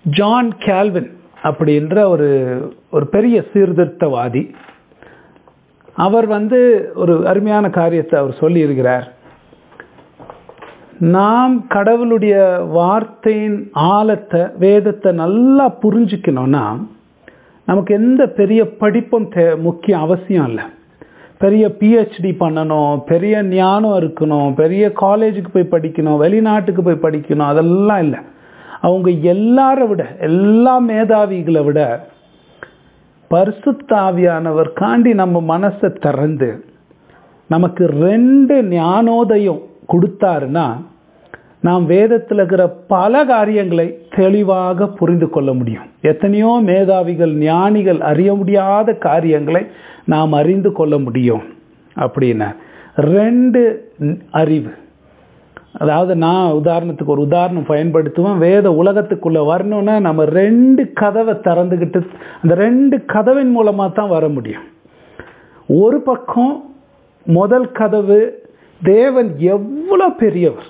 John Calvin அப்படின்ற ஒரு பெரிய சீர்திருத்தவாதி. அவர் ஒரு அருமையான காரியத்தை அவர் சொல்லியிருக்கிறார். நாம் கடவுளுடைய வார்த்தையின் ஆழத்தை, வேதத்தை நல்லா புரிஞ்சுக்கணும்னா நமக்கு எந்த பெரிய படிப்பும் முக்கிய அவசியம் இல்லை. பெரிய PhD பண்ணணும், பெரிய ஞானம் இருக்கணும், பெரிய காலேஜுக்கு போய் படிக்கணும், வெளிநாட்டுக்கு போய் படிக்கணும், அதெல்லாம் இல்லை. அவங்க எல்லாரை விட, எல்லா மேதாவிகளை விட பரிசுத்த ஆவியானவர் காண்டி நம்ம மனசை திறந்து நமக்கு 2 ஞானோதயம் கொடுத்தாருன்னா நாம் வேதத்தில் இருக்கிற பல காரியங்களை தெளிவாக புரிந்து கொள்ள முடியும். எத்தனையோ மேதாவிகள், ஞானிகள் அறிய முடியாத காரியங்களை நாம் அறிந்து கொள்ள முடியும். அப்படின்னா 2 அறிவு. அதாவது நான் உதாரணத்துக்கு ஒரு உதாரணம் பயன்படுத்துவேன். வேத உலகத்துக்குள்ள வரணும்னா நம்ம 2 கதவை திறந்துக்கிட்டு அந்த 2 கதவின் மூலமா தான் வர முடியும். ஒரு பக்கம் முதல் கதவு, தேவன் எவ்வளவு பெரியவர்,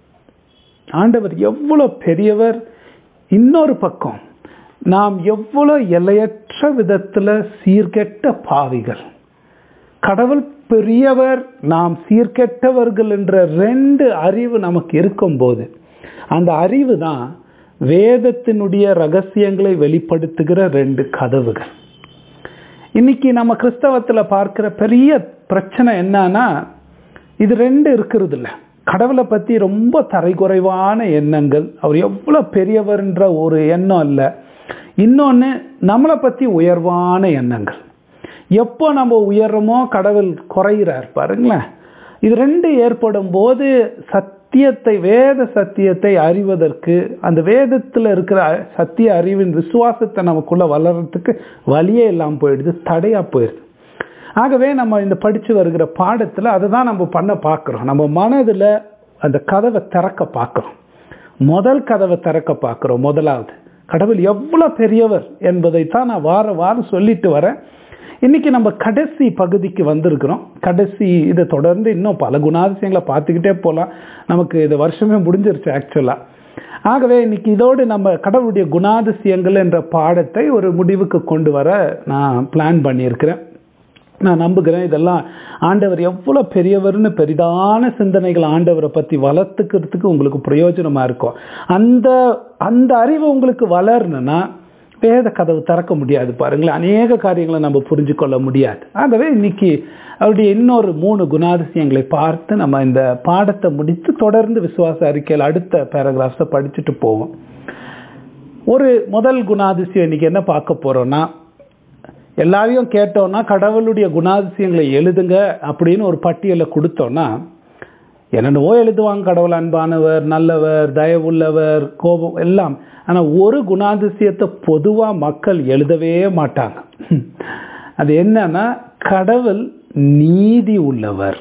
ஆண்டவர் எவ்வளவு பெரியவர். இன்னொரு பக்கம் நாம் எவ்வளவு எல்லையற்ற விதத்துல சீர்கெட்ட பாவிகள். கடவுள் பெரியவர், நாம் சீர்கெட்டவர்கள் என்ற 2 அறிவு நமக்கு இருக்கும்போது அந்த அறிவு தான் வேதத்தினுடைய ரகசியங்களை வெளிப்படுத்துகிற 2 கதவுகள். இன்னைக்கு நம்ம கிறிஸ்தவத்தில் பார்க்கிற பெரிய பிரச்சனை என்னன்னா இது 2 இருக்கிறது இல்லை. கடவுளை பற்றி ரொம்ப தரைக்குறைவான எண்ணங்கள், அவர் எவ்வளோ பெரியவர்ன்ற ஒரு எண்ணம் இல்லை. இன்னொன்று நம்மளை பற்றி உயர்வான எண்ணங்கள். எப்போ நம்ம உயர்றோமோ கடவுள் குறைகிறார் பாருங்களேன். இது 2 ஏற்படும் போது சத்தியத்தை, வேத சத்தியத்தை அறிவதற்கு, அந்த வேதத்தில் இருக்கிற சத்திய அறிவின் விசுவாசத்தை நமக்குள்ள வளர்றதுக்கு வழியே இல்லாமல் போயிடுது, தடையாக போயிடுது. ஆகவே நம்ம இந்த படித்து வருகிற பாடத்தில் அதை தான் நம்ம பண்ண பார்க்குறோம். நம்ம மனதில் அந்த கதவை திறக்க பார்க்குறோம். முதல் கதவை திறக்க பார்க்குறோம். முதலாவது கடவுள் எவ்வளோ பெரியவர் என்பதைத்தான் நான் வாரம் சொல்லிட்டு வரேன். இன்னைக்கு நம்ம கடைசி பகுதிக்கு வந்திருக்கிறோம். கடைசி இதை தொடர்ந்து இன்னும் பல குணாதிசயங்களை பார்த்துக்கிட்டே போகலாம். நமக்கு இது வருஷமே முடிஞ்சிருச்சு ஆக்சுவலாக. ஆகவே இன்னைக்கு இதோடு நம்ம கடவுளுடைய குணாதிசயங்கள் என்ற பாடத்தை ஒரு முடிவுக்கு கொண்டு வர நான் பிளான் பண்ணியிருக்கிறேன். நான் நம்புகிறேன் இதெல்லாம் ஆண்டவர் எவ்வளோ பெரியவர்னு பெரிதான சிந்தனைகள் ஆண்டவரை பற்றி வளர்த்துக்கிறதுக்கு உங்களுக்கு பிரயோஜனமாக இருக்கும். அந்த அறிவு உங்களுக்கு வளரணும்னா வேத கதவு திறக்க முடியாது பாருங்களேன். அநேக காரியங்களை நம்ம புரிஞ்சு கொள்ள முடியாது. ஆகவே இன்னைக்கு அவருடைய இன்னொரு 3 குணாதிசயங்களை பார்த்து நம்ம இந்த பாடத்தை முடித்து தொடர்ந்து விசுவாச அறிக்கையில் அடுத்த பேராகிராஃப்ஸை படிச்சுட்டு போவோம். ஒரு முதல் குணாதிசயம் இன்னைக்கு என்ன பார்க்க போறோம்னா, எல்லாரையும் கேட்டோம்னா கடவுளுடைய குணாதிசயங்களை எழுதுங்க அப்படின்னு ஒரு பட்டியலை கொடுத்தோம்னா என்னென்னவோ எழுதுவாங்க. கடவுள் அன்பானவர், நல்லவர், தயவுள்ளவர், கோபம் எல்லாம். ஆனால் ஒரு குணாதிசயத்தை பொதுவாக மக்கள் எழுதவே மாட்டாங்க. அது என்னன்னா, கடவுள் நீதி உள்ளவர்,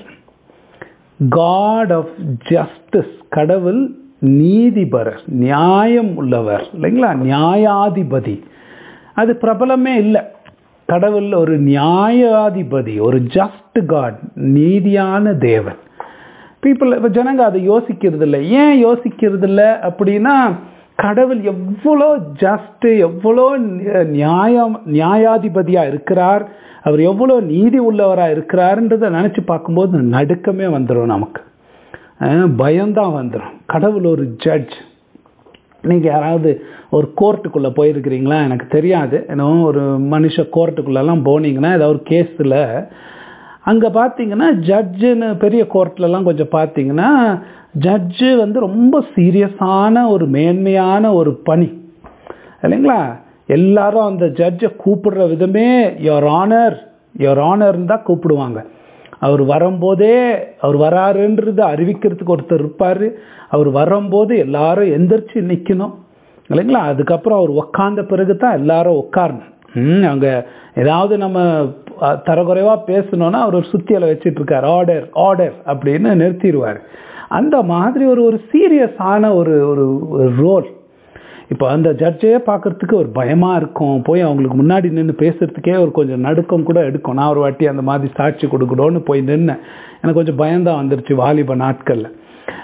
காட் ஆஃப் ஜஸ்டிஸ். கடவுள் நீதிபரர், நியாயம் உள்ளவர் இல்லைங்களா, நியாயாதிபதி. அது பிரபலமே இல்லை. கடவுள் ஒரு நியாயாதிபதி, ஒரு ஜஸ்ட் காட், நீதியான தேவன். ஜனங்க அதை யோசிக்கிறது இல்லை. ஏன் யோசிக்கிறது இல்லை அப்படின்னா, கடவுள் எவ்வளோ ஜஸ்ட், எவ்வளோ நியாயாதிபதியாக இருக்கிறார், அவர் எவ்வளோ நீதி உள்ளவராக இருக்கிறார்ன்றதை நினச்சி பார்க்கும்போது நடுக்கமே வந்துடும், நமக்கு பயம்தான் வந்துடும். கடவுள் ஒரு ஜட்ஜ். நீங்கள் யாராவது ஒரு கோர்ட்டுக்குள்ளே போயிருக்கிறீங்களா எனக்கு தெரியாது. ஏன்னா ஒரு மனுஷ கோர்ட்டுக்குள்ளெல்லாம் போனீங்கன்னா ஏதாவது ஒரு கேஸில் அங்கே பார்த்தீங்கன்னா ஜட்ஜுன்னு பெரிய கோர்ட்லலாம் கொஞ்சம் பார்த்தீங்கன்னா ஜட்ஜு ரொம்ப சீரியஸான ஒரு மேன்மையான ஒரு பணி இல்லைங்களா. எல்லாரும் அந்த ஜட்ஜை கூப்பிடுற விதமே யோர் ஆனர், யோர் ஆனர்னு தான் கூப்பிடுவாங்க. அவர் வரும்போதே, அவர் வராருன்றது அறிவிக்கிறதுக்கு ஒருத்தர் இருப்பார். அவர் வரும்போது எல்லாரும் எந்திரிச்சு நிற்கணும் இல்லைங்களா. அதுக்கப்புறம் அவர் உக்காந்த பிறகு தான் எல்லாரும் உட்காரணும். அவங்க ஏதாவது நம்ம தரக்குறைவாக பேசணும்னா அவர் ஒரு சுத்தியலை வச்சுட்டு இருக்கார், ஆர்டர் ஆர்டர் அப்படின்னு நிறுத்திடுவார். அந்த மாதிரி ஒரு சீரியஸான ஒரு ரோல். இப்போ அந்த ஜட்ஜே பார்க்கறதுக்கு ஒரு பயமாக இருக்கும். போய் அவங்களுக்கு முன்னாடி நின்று பேசுறதுக்கே ஒரு கொஞ்சம் நடுக்கம் கூட எடுக்கும். நான் ஒரு வாட்டி அந்த மாதிரி சாட்சி கொடுக்கணும்னு போய் நின்று எனக்கு கொஞ்சம் பயம்தான் வந்துருச்சு வாலிப நாட்களில்.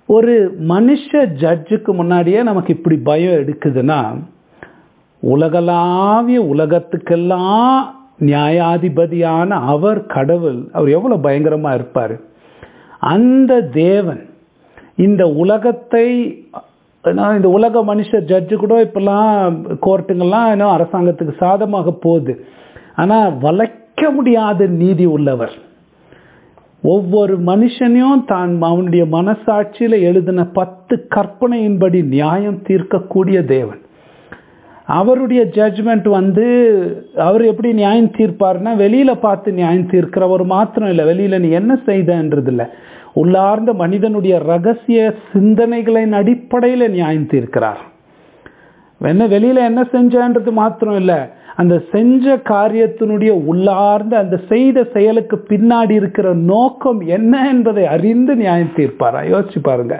ஒரு மனுஷ ஜட்ஜுக்கு முன்னாடியே நமக்கு இப்படி பயம் எடுக்குதுன்னா, உலகளாவிய உலகத்துக்கெல்லாம் நியாயாதிபதியான அவர் கடவுள், அவர் எவ்வளவு பயங்கரமா இருப்பாரு. அந்த தேவன் இந்த உலகத்தை, இந்த உலக மனுஷ ஜட்ஜு கூட இப்பெல்லாம் கோர்ட்டுங்கெல்லாம் இன்னும் அரசாங்கத்துக்கு சாதமாக போகுது. ஆனா வளைக்க முடியாத நீதி உள்ளவர். ஒவ்வொரு மனுஷனையும் தான் அவனுடைய மனசாட்சியில எழுதின 10 கற்பனையின்படி நியாயம் தீர்க்கக்கூடிய தேவன். அவருடைய ஜட்ஜ்மெண்ட் அவர் எப்படி நியாயம் தீர்ப்பாருன்னா, வெளியில பார்த்து நியாயம் தீர்க்கிறவர் மாத்திரம் இல்லை, வெளியில நீ என்ன செய்தன்றது இல்லை, உள்ளார்ந்த மனிதனுடைய ரகசிய சிந்தனைகளின் அடிப்படையில நியாயம் தீர்க்கிறார். வெளியில என்ன செஞ்சன்றது மாத்திரம் இல்லை, அந்த செஞ்ச காரியத்தினுடைய உள்ளார்ந்த அந்த செய்த செயலுக்கு பின்னாடி இருக்கிற நோக்கம் என்ன என்பதை அறிந்து நியாயம் தீர்ப்பாரா? யோசிச்சு பாருங்க.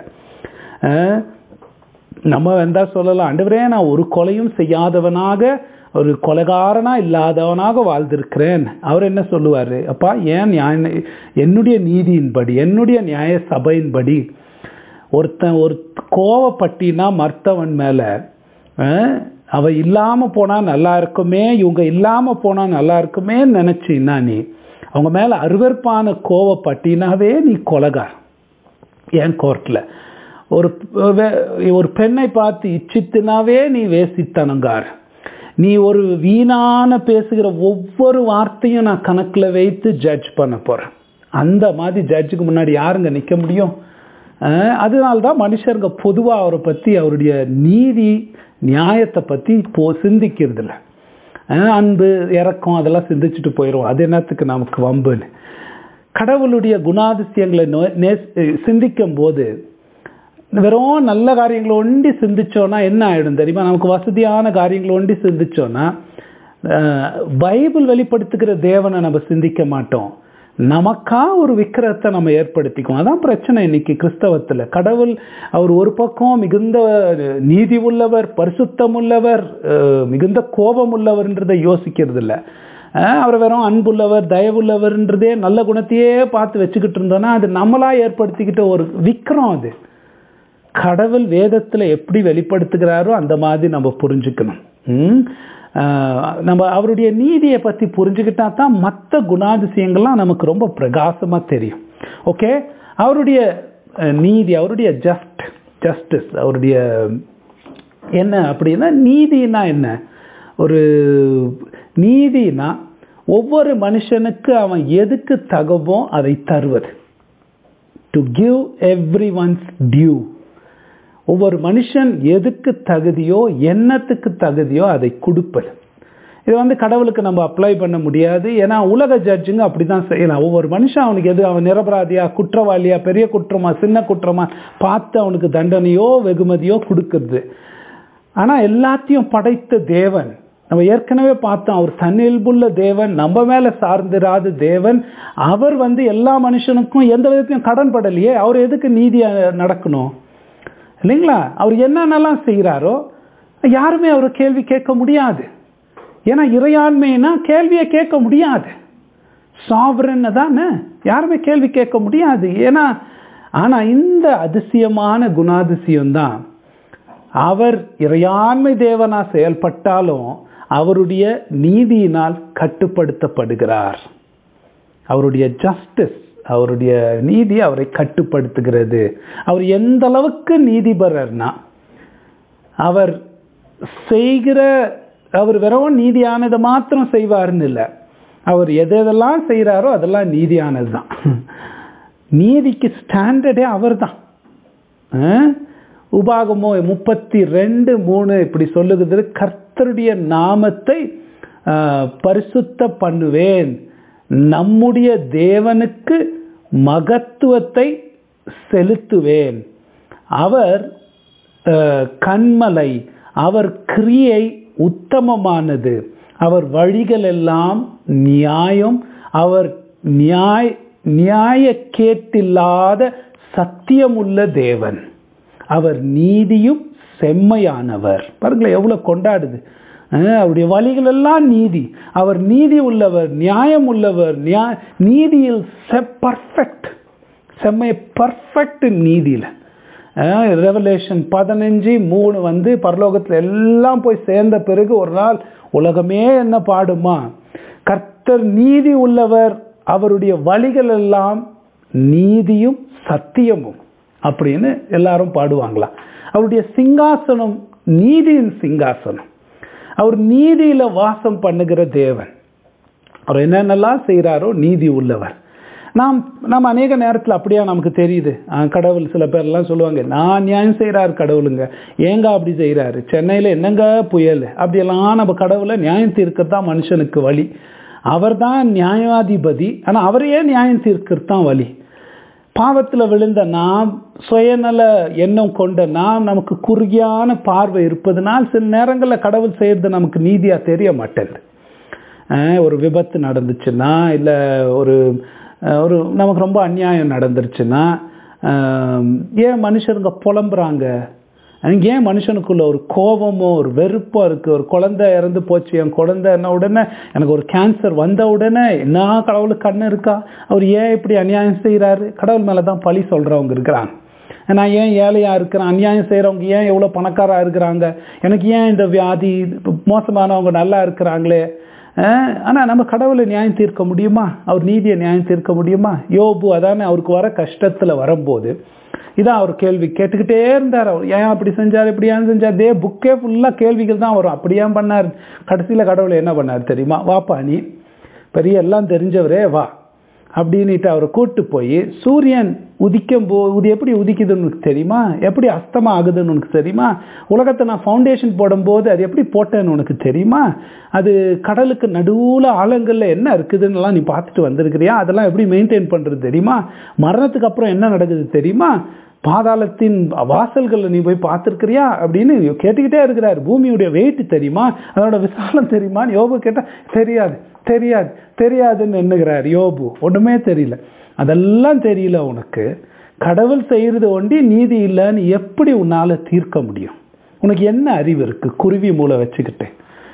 நம்ம வந்தா சொல்லலாம், ஆண்டவரே நான் ஒரு கொலையும் செய்யாதவனாக, ஒரு கொலைகாரனா இல்லாதவனாக வாழ்ந்திருக்கிறேன். அவர் என்ன சொல்லுவாரு? அப்பா ஏன் என்னுடைய நீதியின்படி, என்னுடைய நியாய சபையின்படி ஒரு கோவப்பட்டினா மர்த்தவன் மேல அவ இல்லாம போனா நல்லா இருக்குமே, இவங்க இல்லாம போனா நல்லா இருக்குமே நினைச்சின்னா, நீ அவங்க மேல அருவருப்பான கோவப்பட்டினாவே நீ கொலைகார். என் கோர்ட்ல ஒரு பெண்ணை பார்த்து இச்சித்தினாவே நீ வேசித்தனங்கார். நீ ஒரு வீணான பேசுகிற ஒவ்வொரு வார்த்தையும் நான் கணக்குல வைத்து ஜட்ஜ் பண்ண போறேன். அந்த மாதிரி ஜட்ஜுக்கு முன்னாடி யாருங்க நிக்க முடியும்? அதனால்தான் மனுஷருங்க பொதுவா அவரை பத்தி, அவருடைய நீதி நியாயத்தை பத்தி சிந்திக்கிறது இல்லை. அன்பு இறக்கம் அதெல்லாம் சிந்திச்சுட்டு போயிடும். அது என்னத்துக்கு நமக்கு வம்புன்னு. கடவுளுடைய குணாதிசயங்களை சிந்திக்கும் போது வெறும் நல்ல காரியங்களை ஒண்டி சிந்திச்சோன்னா என்ன ஆயிடும் தெரியுமா? நமக்கு வசதியான காரியங்களை ஒண்டி சிந்திச்சோன்னா பைபிள் வெளிப்படுத்துகிற தேவனை நம்ம சிந்திக்க மாட்டோம். நமக்கா ஒரு விக்கிரத்தை நம்ம ஏற்படுத்திக்குவோம். அதான் பிரச்சனை இன்னைக்கு கிறிஸ்தவத்துல. கடவுள் அவர் ஒரு பக்கம் மிகுந்த நீதி உள்ளவர், பரிசுத்தம் உள்ளவர், மிகுந்த கோபம் உள்ளவர்ன்றதை யோசிக்கிறது இல்லை. அவர் வெறும் அன்புள்ளவர், தயவுள்ளவர்ன்றதே நல்ல குணத்தையே பார்த்து வச்சுக்கிட்டு இருந்தோம்னா அது நம்மளா ஏற்படுத்திக்கிட்ட ஒரு விக்கிரம். அது கடவுள் வேதத்துல எப்படி வெளிப்படுத்துகிறாரோ அந்த மாதிரி நம்ம புரிஞ்சுக்கணும். நம்ம அவருடைய நீதியை பத்தி புரிஞ்சுக்கிட்டா தான் மற்ற குணாதிசயங்கள்லாம் நமக்கு ரொம்ப பிரகாசமா தெரியும். ஓகே, அவருடைய நீதி, அவருடைய ஜஸ்டிஸ், அவருடைய என்ன அப்படின்னா, நீதினா என்ன? ஒரு நீதினா ஒவ்வொரு மனுஷனுக்கு அவன் எதுக்கு தகுவோ அதை தருவது. To give everyone's due. ஒவ்வொரு மனுஷன் எதுக்கு தகுதியோ, என்னத்துக்கு தகுதியோ அதை கொடுப்பது. இது கடவுளுக்கு நம்ம அப்ளை பண்ண முடியாது. ஏன்னா உலக ஜட்ஜுங்க அப்படிதான் செய்யலாம். ஒவ்வொரு மனுஷன் அவனுக்கு எது, அவன் நிரபராதியா, குற்றவாளியா, பெரிய குற்றமா, சின்ன குற்றமா பார்த்து அவனுக்கு தண்டனையோ வெகுமதியோ கொடுக்கறது. ஆனா எல்லாத்தையும் படைத்த தேவன், நம்ம ஏற்கனவே பார்த்தோம், அவர் தன்னியல்புள்ள தேவன், நம்ம மேல சார்ந்திராத தேவன். அவர் எல்லா மனுஷனுக்கும் எந்த விதத்தையும் கடன் படலையே. அவர் எதுக்கு நீதியா நடக்கணும் இல்லைங்களா? அவர் என்னென்னலாம் செய்கிறாரோ யாருமே அவர் கேள்வி கேட்க முடியாது. ஏன்னா இறையாண்மைனா கேள்வியை கேட்க முடியாது. சாவரன் தானே, யாருமே கேள்வி கேட்க முடியாது. ஏன்னா ஆனா இந்த அதிசயமான குணாதிசயம் தான், அவர் இறையாண்மை தேவனா செயல்பட்டாலும் அவருடைய நீதியினால் கட்டுப்படுத்தப்படுகிறார். அவருடைய ஜஸ்டிஸ், அவருடைய நீதி அவரை கட்டுப்படுத்துகிறது. அவர் எந்த அளவுக்கு நீதிபரர்னா, அவர் செய்கிற, அவர் வெறும் நீதியானதை மாத்திரம் செய்வார்னு இல்லை, அவர் எதெல்லாம் செய்கிறாரோ அதெல்லாம் நீதியானது தான். நீதிக்கு ஸ்டாண்டர்டே அவர் தான். உபாகமோ 32:3 இப்படி சொல்லுகிறது, கர்த்தருடைய நாமத்தை பரிசுத்த பண்ணுவேன், நம்முடைய தேவனுக்கு மகத்துவத்தை செலுத்துவேன், அவர் கண்மலை, அவர் கிரியை உத்தமமானது, அவர் வழிகள் எல்லாம் நியாயம், அவர் நியாய கேட்டில்லாத சத்தியமுள்ள தேவன், அவர் நீதியும் செம்மையானவர். பாருங்களேன் எவ்வளவு கொண்டாடுது. அவருடைய வழிகள் எல்லாம் நீதி, அவர் நீதி உள்ளவர், நியாயம் உள்ளவர், நீதியில் பர்ஃபெக்ட், செம்மைய பர்ஃபெக்ட் நீதியில. ரெவலேஷன் 15:3 வந்து பரலோகத்தில் எல்லாம் போய் சேர்ந்த பிறகு ஒரு நாள் உலகமே என்ன பாடுமா, கர்த்தர் நீதி உள்ளவர், அவருடைய வழிகள் எல்லாம் நீதியும் சத்தியமும் அப்படின்னு எல்லாரும் பாடுவாங்களா. அவருடைய சிங்காசனம் நீதியின் சிங்காசனம், அவர் நீதியில வாசம் பண்ணுகிற தேவன், அவர் என்னென்னலாம் செய்கிறாரோ நீதி உள்ளவர். நாம் அநேக நேரத்தில் அப்படியா நமக்கு தெரியுது. கடவுள் சில பேர்லாம் சொல்லுவாங்க, நான் நியாயம் செய்கிறாரு கடவுளுங்க, ஏங்க அப்படி செய்கிறாரு, சென்னையில் என்னங்க புயல், அப்படியெல்லாம் நம்ம கடவுளை நியாயம் தீர்க்கத்தான் மனுஷனுக்கு வழி, அவர் தான் நியாயாதிபதி, ஆனால் அவரையே நியாயம் தீர்க்கிறது தான் வழி. பாவத்தில் விழுந்த நாம், சுயநல எண்ணம் கொண்ட நாம், நமக்கு குறுகியான பார்வை இருப்பதனால் சில நேரங்களில் கடவுள் செய்கிறது நமக்கு நீதியாக தெரிய மாட்டேங்குது. ஒரு விபத்து நடந்துச்சுன்னா, இல்லை ஒரு நமக்கு ரொம்ப அநியாயம் நடந்துருச்சுன்னா, ஏன் மனுஷருங்க புலம்புறாங்க, ஏன் மனுஷனுக்குள்ள ஒரு கோபமோ ஒரு வெறுப்போ இருக்குது. ஒரு குழந்தை இறந்து போச்சு, என் குழந்தை என்ன உடனே எனக்கு ஒரு கேன்சர் வந்த உடனே என்ன கடவுளுக்கு கண்ணு இருக்கா, அவர் ஏன் இப்படி அநியாயம் செய்கிறாரு, கடவுள் மேலே தான் பழி சொல்கிறவங்க இருக்கிறாங்க. நான் ஏன் ஏழையாக இருக்கிறேன், அநியாயம் செய்கிறவங்க ஏன் எவ்வளோ பணக்காராக இருக்கிறாங்க, எனக்கு ஏன் இந்த வியாதி, மோசமானவங்க நல்லா இருக்கிறாங்களே. ஆனால் நம்ம கடவுளை நியாயம் தீர்க்க முடியுமா, அவர் நீதியை நியாயம் தீர்க்க முடியுமா. யோபு அதானே, அவருக்கு வர கஷ்டத்தில் வரும்போது இதான் அவர் கேள்வி கேட்டுக்கிட்டே இருந்தார். அவர் ஏன் அப்படி செஞ்சார், இப்படி ஏன் செஞ்சார், புக்கே ஃபுல்லாக கேள்விகள் தான் வரும். அப்படி ஏன் பண்ணார், கடைசியில் கடவுளை என்ன பண்ணார் தெரியுமா, வாப்பா நீ பெரிய எல்லாம் தெரிஞ்சவரே வா அப்படின்ட்டு அவரை கூப்பிட்டு போய், சூரியன் உதிக்கும் போது எப்படி உதிக்குதுன்னு உனக்கு தெரியுமா, எப்படி அஸ்தமா ஆகுதுன்னு உனக்கு தெரியுமா, உலகத்தை நான் ஃபவுண்டேஷன் போடும்போது அது எப்படி போட்டேன்னு உனக்கு தெரியுமா, அது கடலுக்கு நடுவில் ஆழங்களில் என்ன இருக்குதுன்னெலாம் நீ பார்த்துட்டு வந்திருக்கிறியா, அதெல்லாம் எப்படி மெயின்டைன் பண்ணுறது தெரியுமா, மரணத்துக்கு அப்புறம் என்ன நடக்குது தெரியுமா, பாதாளத்தின் வாசல்களில் நீ போய் பார்த்துருக்கிறியா அப்படின்னு கேட்டுக்கிட்டே இருக்கிறார். பூமியுடைய வெயிட் தெரியுமா, அதோட விசாலம் தெரியுமான்னு யோபு கேட்டால் தெரியாது தெரியாது தெரியாதுன்னு எண்ணுகிறார் யோபு. ஒன்றுமே தெரியல, அதெல்லாம் தெரியல உனக்கு, கடவுள் செய்கிறது ஒண்டி நீதி இல்லைன்னு எப்படி உன்னால் தீர்க்க முடியும், உனக்கு என்ன அறிவு இருக்குது, குருவி மூளை வச்சுக்கிட்டு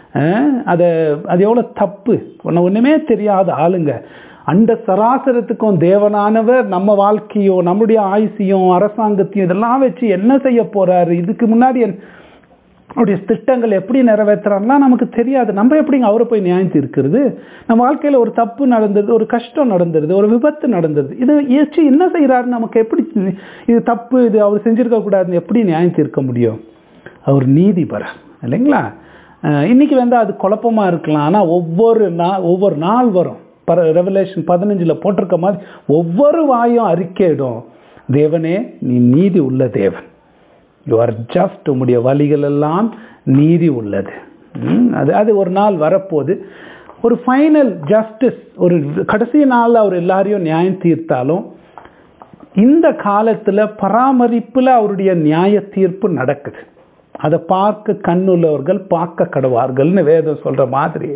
அது எவ்வளோ தப்பு. ஒன்றுமே தெரியாத ஆளுங்க அந்த சராசரத்துக்கும் தேவனானவர் நம்ம வாழ்க்கையும் நம்முடைய ஆயுசையும் அரசாங்கத்தையும் இதெல்லாம் வச்சு என்ன செய்ய போறாரு, இதுக்கு முன்னாடி அவருடைய திட்டங்கள் எப்படி நிறைவேற்றுறாங்களா நமக்கு தெரியாது. நம்ம எப்படிங்க அவரை போய் நியாயம் தீர்க்கிறது. நம்ம வாழ்க்கையில் ஒரு தப்பு நடந்தது, ஒரு கஷ்டம் நடந்துருது, ஒரு விபத்து நடந்தது, இது ஏச்சு என்ன செய்கிறாருன்னு நமக்கு எப்படி, இது தப்பு, இது அவர் செஞ்சிருக்க கூடாதுன்னு எப்படி நியாயம் தீர்க்க முடியும். அவர் நீதிபரர் இல்லைங்களா. இன்னைக்கு வந்து அது குழப்பமா இருக்கலாம், ஆனால் ஒவ்வொரு நாள் வரும். ரெவலேஷன் 15 போட்டிருக்க மாதிரி ஒவ்வொரு வாயும் அறிக்கையிடும், தேவனே நீ நீதி உள்ள தேவன், யூ ஆர் ஜஸ்ட், உம்முடைய வழிகள் எல்லாம் நீதி உள்ளது. அது ஒரு நாள் வரப்போது, ஒரு ஃபைனல் ஜஸ்டிஸ், ஒரு கடைசி நாளில் அவர் எல்லாரையும் நியாயம் தீர்த்தாலும் இந்த காலத்தில் பராமரிப்பில் அவருடைய நியாய தீர்ப்பு நடக்குது. அதை பார்க்க கண்ணுள்ளவர்கள் பார்க்க கடவார்கள்னு வேதம் சொல்கிற மாதிரி,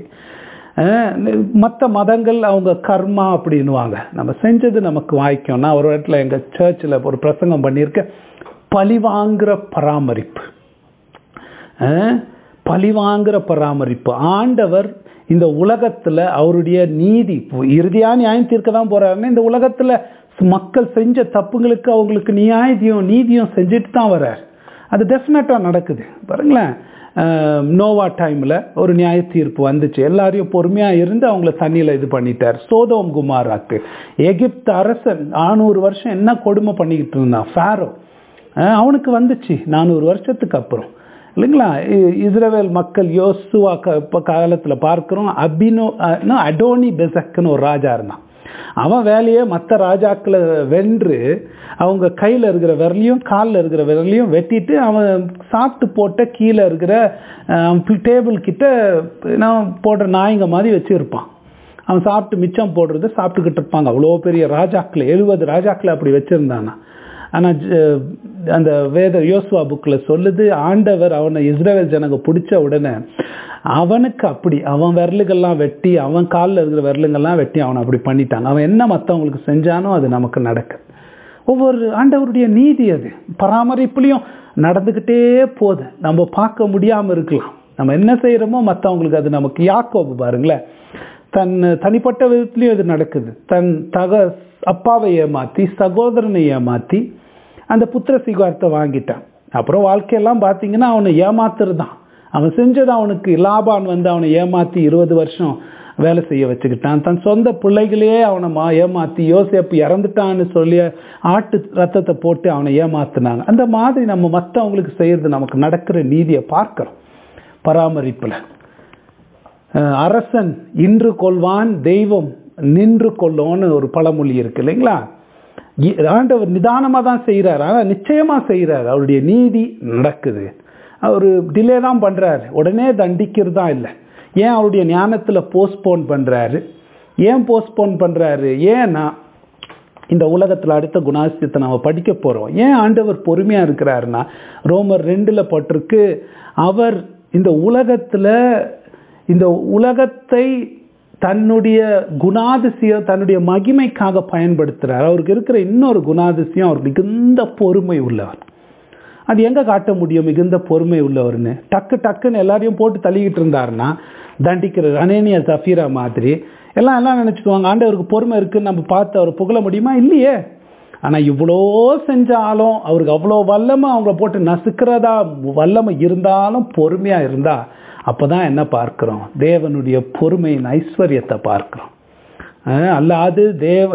மற்ற மதங்கள் அவங்க கர்மா அப்படின்வாங்க, நம்ம செஞ்சது நமக்கு வாய்க்கும். நான் ஒரு இடத்துல எங்கள் சர்ச்சில் ஒரு பிரசங்கம் பண்ணியிருக்கேன், பழிவாங்கிற பராமரிப்பு, பழிவாங்கிற பராமரிப்பு. ஆண்டவர் இந்த உலகத்தில் அவருடைய நீதி இறுதியாக நியாயம் தீர்க்க தான் போறாருன்னா, இந்த உலகத்தில் மக்கள் செஞ்ச தப்புங்களுக்கு அவங்களுக்கு நீதியும் செஞ்சுட்டு தான் வர்றார். அது டெஃபினட்டாக நடக்குது பாருங்களேன். நோவா டைமில் ஒரு நியாய தீர்ப்பு வந்துச்சு, எல்லாரையும் பொறுமையாக இருந்து அவங்கள தண்ணியில் இது பண்ணிட்டார். சோதோம் குமாராக்கு எகிப்து அரசன் 400 வருஷம் என்ன கொடுமை பண்ணிக்கிட்டு இருந்தான் ஃபாரோ, அவனுக்கு வந்துச்சு 400 வருஷத்துக்கு அப்புறம் இல்லைங்களா. இஸ்ரவேல் மக்கள் யோசுவா காலத்தில் பார்க்குறோம், அடோனி பெசக்னு ஒரு ராஜா இருந்தான். அவன் வேலையை மற்ற ராஜாக்களை வென்று அவங்க கையில் இருக்கிற விரலையும் காலில் இருக்கிற விரலையும் வெட்டிட்டு அவன் சாப்பிட்டு போட்ட கீழே இருக்கிற டேபிள் கிட்ட நான் போடுற நாய்ங்க மாதிரி வச்சுருப்பான். அவன் சாப்பிட்டு மிச்சம் போடுறது சாப்பிட்டுக்கிட்டு இருப்பாங்க. அவ்வளோ பெரிய ராஜாக்களை 70 ராஜாக்களை அப்படி வச்சுருந்தானா. ஆனால் அந்த வேத யோசுவா புக்கில் சொல்லுது, ஆண்டவர் அவனை இஸ்ரவேல் ஜனங்க பிடிச்ச உடனே அவனுக்கு அப்படி அவன் விரலுகள்லாம் வெட்டி, அவன் காலில் இருக்கிற விரலுங்கள்லாம் வெட்டி அவனை அப்படி பண்ணிட்டாங்க. அவன் என்ன மற்றவங்களுக்கு செஞ்சானோ அது நமக்கு நடக்குது. ஒவ்வொரு ஆண்டவருடைய நீதி அது பராமரிப்புலையும் நடந்துக்கிட்டே போகுது. நம்ம பார்க்க முடியாமல் இருக்கலாம், நம்ம என்ன செய்கிறோமோ மற்றவங்களுக்கு அது நமக்கு. யாக்கோபு பாருங்களேன், தன் தனிப்பட்ட விதத்துலையும் இது நடக்குது. தன் அப்பாவை ஏமாற்றி, சகோதரனை ஏமாற்றி, அந்த புத்திர சுவிகாரத்தை வாங்கிட்டான். அப்புறம் வாழ்க்கையெல்லாம் பார்த்தீங்கன்னா அவனை ஏமாத்துறதான். அவன் செஞ்சது அவனுக்கு லாபான் வந்து அவனை ஏமாற்றி 20 வருஷம் வேலை செய்ய வச்சுக்கிட்டான். தன் சொந்த பிள்ளைகளையே அவனை ஏமாற்றி யோசேப்பு இறந்துட்டான்னு சொல்லி ஆட்டு ரத்தத்தை போட்டு அவனை ஏமாத்தினாங்க. அந்த மாதிரி நம்ம மற்றவங்களுக்கு செய்யறது நமக்கு நடக்கிற நீதியை பார்க்கிறோம். பராமரிப்பில் அரசன் இன்று கொள்வான், தெய்வம் நின்று கொள்ளும்னு ஒரு பழமொழி இருக்கு இல்லைங்களா? ஆண்டவர் நிதானமாக தான் செய்கிறார், ஆனால் நிச்சயமாக செய்கிறார். அவருடைய நீதி நடக்குது. அவர் டிலே தான் பண்ணுறாரு, உடனே தண்டிக்கிறதா இல்லை. ஏன் அவருடைய ஞானத்தில் போஸ்ட்போன் பண்ணுறாரு? ஏன் போஸ்ட்போன் பண்ணுறாரு? ஏன்னா இந்த உலகத்தில் அடுத்த குணாதிசயத்தை நம்ம படிக்க போகிறோம். ஏன் ஆண்டவர் பொறுமையாக இருக்கிறாருன்னா, ரோமர் 2 பட்டிருக்கு, அவர் இந்த உலகத்தை தன்னுடைய குணாதிசயம் தன்னுடைய மகிமைக்காக பயன்படுத்துகிறார். அவருக்கு இருக்கிற இன்னொரு குணாதிசயம், அவர் மிகுந்த பொறுமை உள்ளவர். அது எங்கே காட்ட முடியும் மிகுந்த பொறுமை உள்ளவர்னு? டக்குன்னு எல்லாரையும் போட்டு தள்ளிக்கிட்டு இருந்தாருன்னா தண்டிக்கிறார். அனேனியா சஃபீரா மாதிரி எல்லாம் நினச்சிக்குவாங்க ஆண்டவருக்கு பொறுமை இருக்குன்னு நம்ம பார்த்து அவர் புகழ முடியுமா? இல்லையே. ஆனால் இவ்வளோ செஞ்சாலும் அவருக்கு அவ்வளோ வல்லமை அவங்கள போட்டு நசுக்கிறதா வல்லமை இருந்தாலும் பொறுமையாக இருந்தா அப்போ தான் என்ன பார்க்குறோம்? தேவனுடைய பொறுமையின் ஐஸ்வர்யத்தை பார்க்குறோம். அல்லாது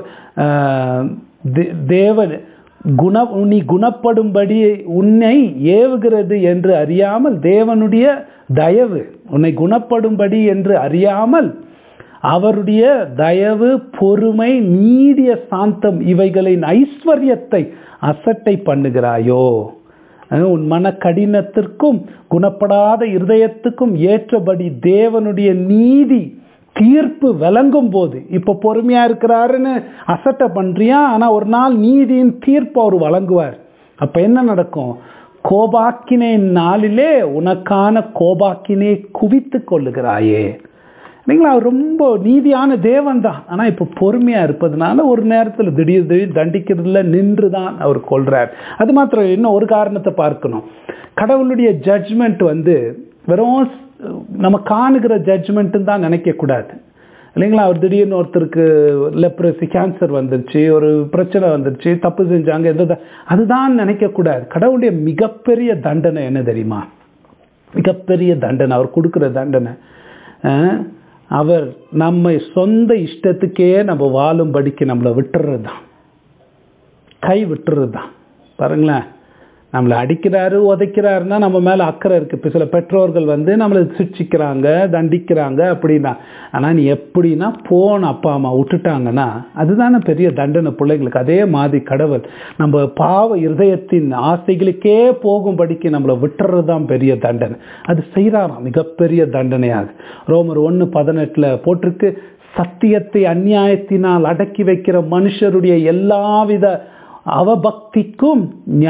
தேவன் நீ குணப்படும்படி உன்னை ஏவுகிறது என்று அறியாமல், தேவனுடைய தயவு உன்னை குணப்படும்படி என்று அறியாமல் அவருடைய தயவு, பொறுமை, நீடிய சாந்தம் இவைகளின் ஐஸ்வர்யத்தை அசட்டை பண்ணுகிறாயோ? உன் மன கடினத்திற்கும் குணப்படாத இருதயத்துக்கும் ஏற்றபடி தேவனுடைய நீதி தீர்ப்பு விளங்கும் போது, இப்ப பொறுமையா இருக்கிறாருன்னு அசட்டை பண்றியா, ஆனா ஒரு நாள் நீதியின் தீர்ப்பு அவர் வழங்குவார். அப்ப என்ன நடக்கும்? கோபாக்கினை நாளிலே உனக்கான கோபாக்கினை குவித்து கொள்ளுகிறாயே. இல்லைங்களா? அவர் ரொம்ப நீதியான தேவன் தான். ஆனா இப்ப பொறுமையா இருப்பதுனால ஒரு நேரத்தில் திடீர் தண்டிக்கிறதுல நின்று தான் அவர் கொள்றார். அது மாத்திரம் இன்னும் ஒரு காரணத்தை பார்க்கணும். கடவுளுடைய ஜட்ஜ்மெண்ட் வந்து வெறும் நம்ம காணுகிற ஜட்ஜ்மெண்ட் தான் நினைக்க கூடாது இல்லைங்களா? அவர் திடீர்னு ஒருத்தருக்கு லெப்ரசி, கேன்சர் வந்துருச்சு, ஒரு பிரச்சனை வந்துருச்சு, தப்பு செஞ்சாங்க, அதுதான் நினைக்க கூடாது. கடவுளுடைய மிகப்பெரிய தண்டனை என்ன தெரியுமா? மிகப்பெரிய தண்டனை அவர் கொடுக்கிற தண்டனை, அவர் நம்ம சொந்த இஷ்டத்துக்கே நம்ம வாழும்படிக்கு நம்மளை விட்டுறது தான், கை விட்டுறது தான். பாருங்களேன், நம்மளை அடிக்கிறாரு உதைக்கிறாருன்னா நம்ம மேலே அக்கறை இருக்குது. இப்போ சில பெற்றோர்கள் வந்து நம்மளை சிக்ஷிக்கிறாங்க, தண்டிக்கிறாங்க அப்படின்னா. ஆனால் நீ எப்படின்னா போன அப்பா அம்மா விட்டுட்டாங்கன்னா அதுதானே பெரிய தண்டனை பிள்ளைங்களுக்கு. அதே மாதிரி கடவுள் நம்ம பாவ இருதயத்தின் ஆசைகளுக்கே போகும்படிக்கு நம்மளை விட்டுறது தான் பெரிய தண்டனை. அது செய்கிறாராம் மிகப்பெரிய தண்டனையாக. ரோமர் 1:18 போட்டிருக்கு, சத்தியத்தை அநியாயத்தினால் அடக்கி வைக்கிற மனுஷருடைய எல்லாவித அவபக்திக்கும்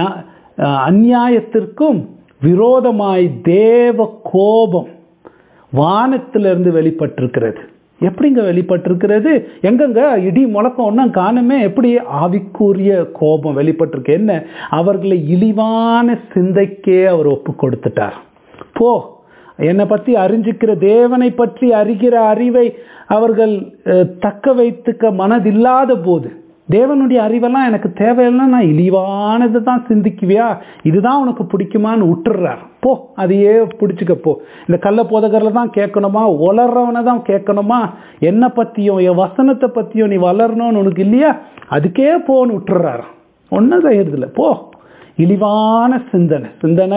அநியாயத்திற்கும் விரோதமாய் தேவ கோபம் வானத்திலிருந்து வெளிப்பட்டிருக்கிறது. எப்படிங்க வெளிப்பட்டிருக்கிறது? எங்கங்க இடி முழக்கம் ஒன்றும் காணுமே. எப்படி? ஆவிக்குரிய கோபம் வெளிப்பட்டிருக்கு. என்ன? அவர்களை இழிவான சிந்தைக்கே அவர் ஒப்பு கொடுத்துட்டார். போ, என்னை பற்றி அறிஞ்சிக்கிற தேவனை பற்றி அறிகிற அறிவை அவர்கள் தக்க வைத்துக்க மனதில்லாத போது, தேவனுடைய அறிவெல்லாம் எனக்கு தேவையில்லைன்னா நான் இழிவானது தான் சிந்திக்குவியா, இதுதான் உனக்கு பிடிக்குமான்னு விட்டுறார். போ, அதையே பிடிச்சிக்க போ. இந்த கள்ள போதகரில் தான் கேட்கணுமா? வளர்றவனை தான் கேட்கணுமா? என்னை பற்றியும் என் வசனத்தை பற்றியும் நீ வளரணும்னு உனக்கு இல்லையா? அதுக்கே போன்னு விட்டுறாரு. ஒன்றும் செய்யறதில்ல. போ, இழிவான சிந்தனை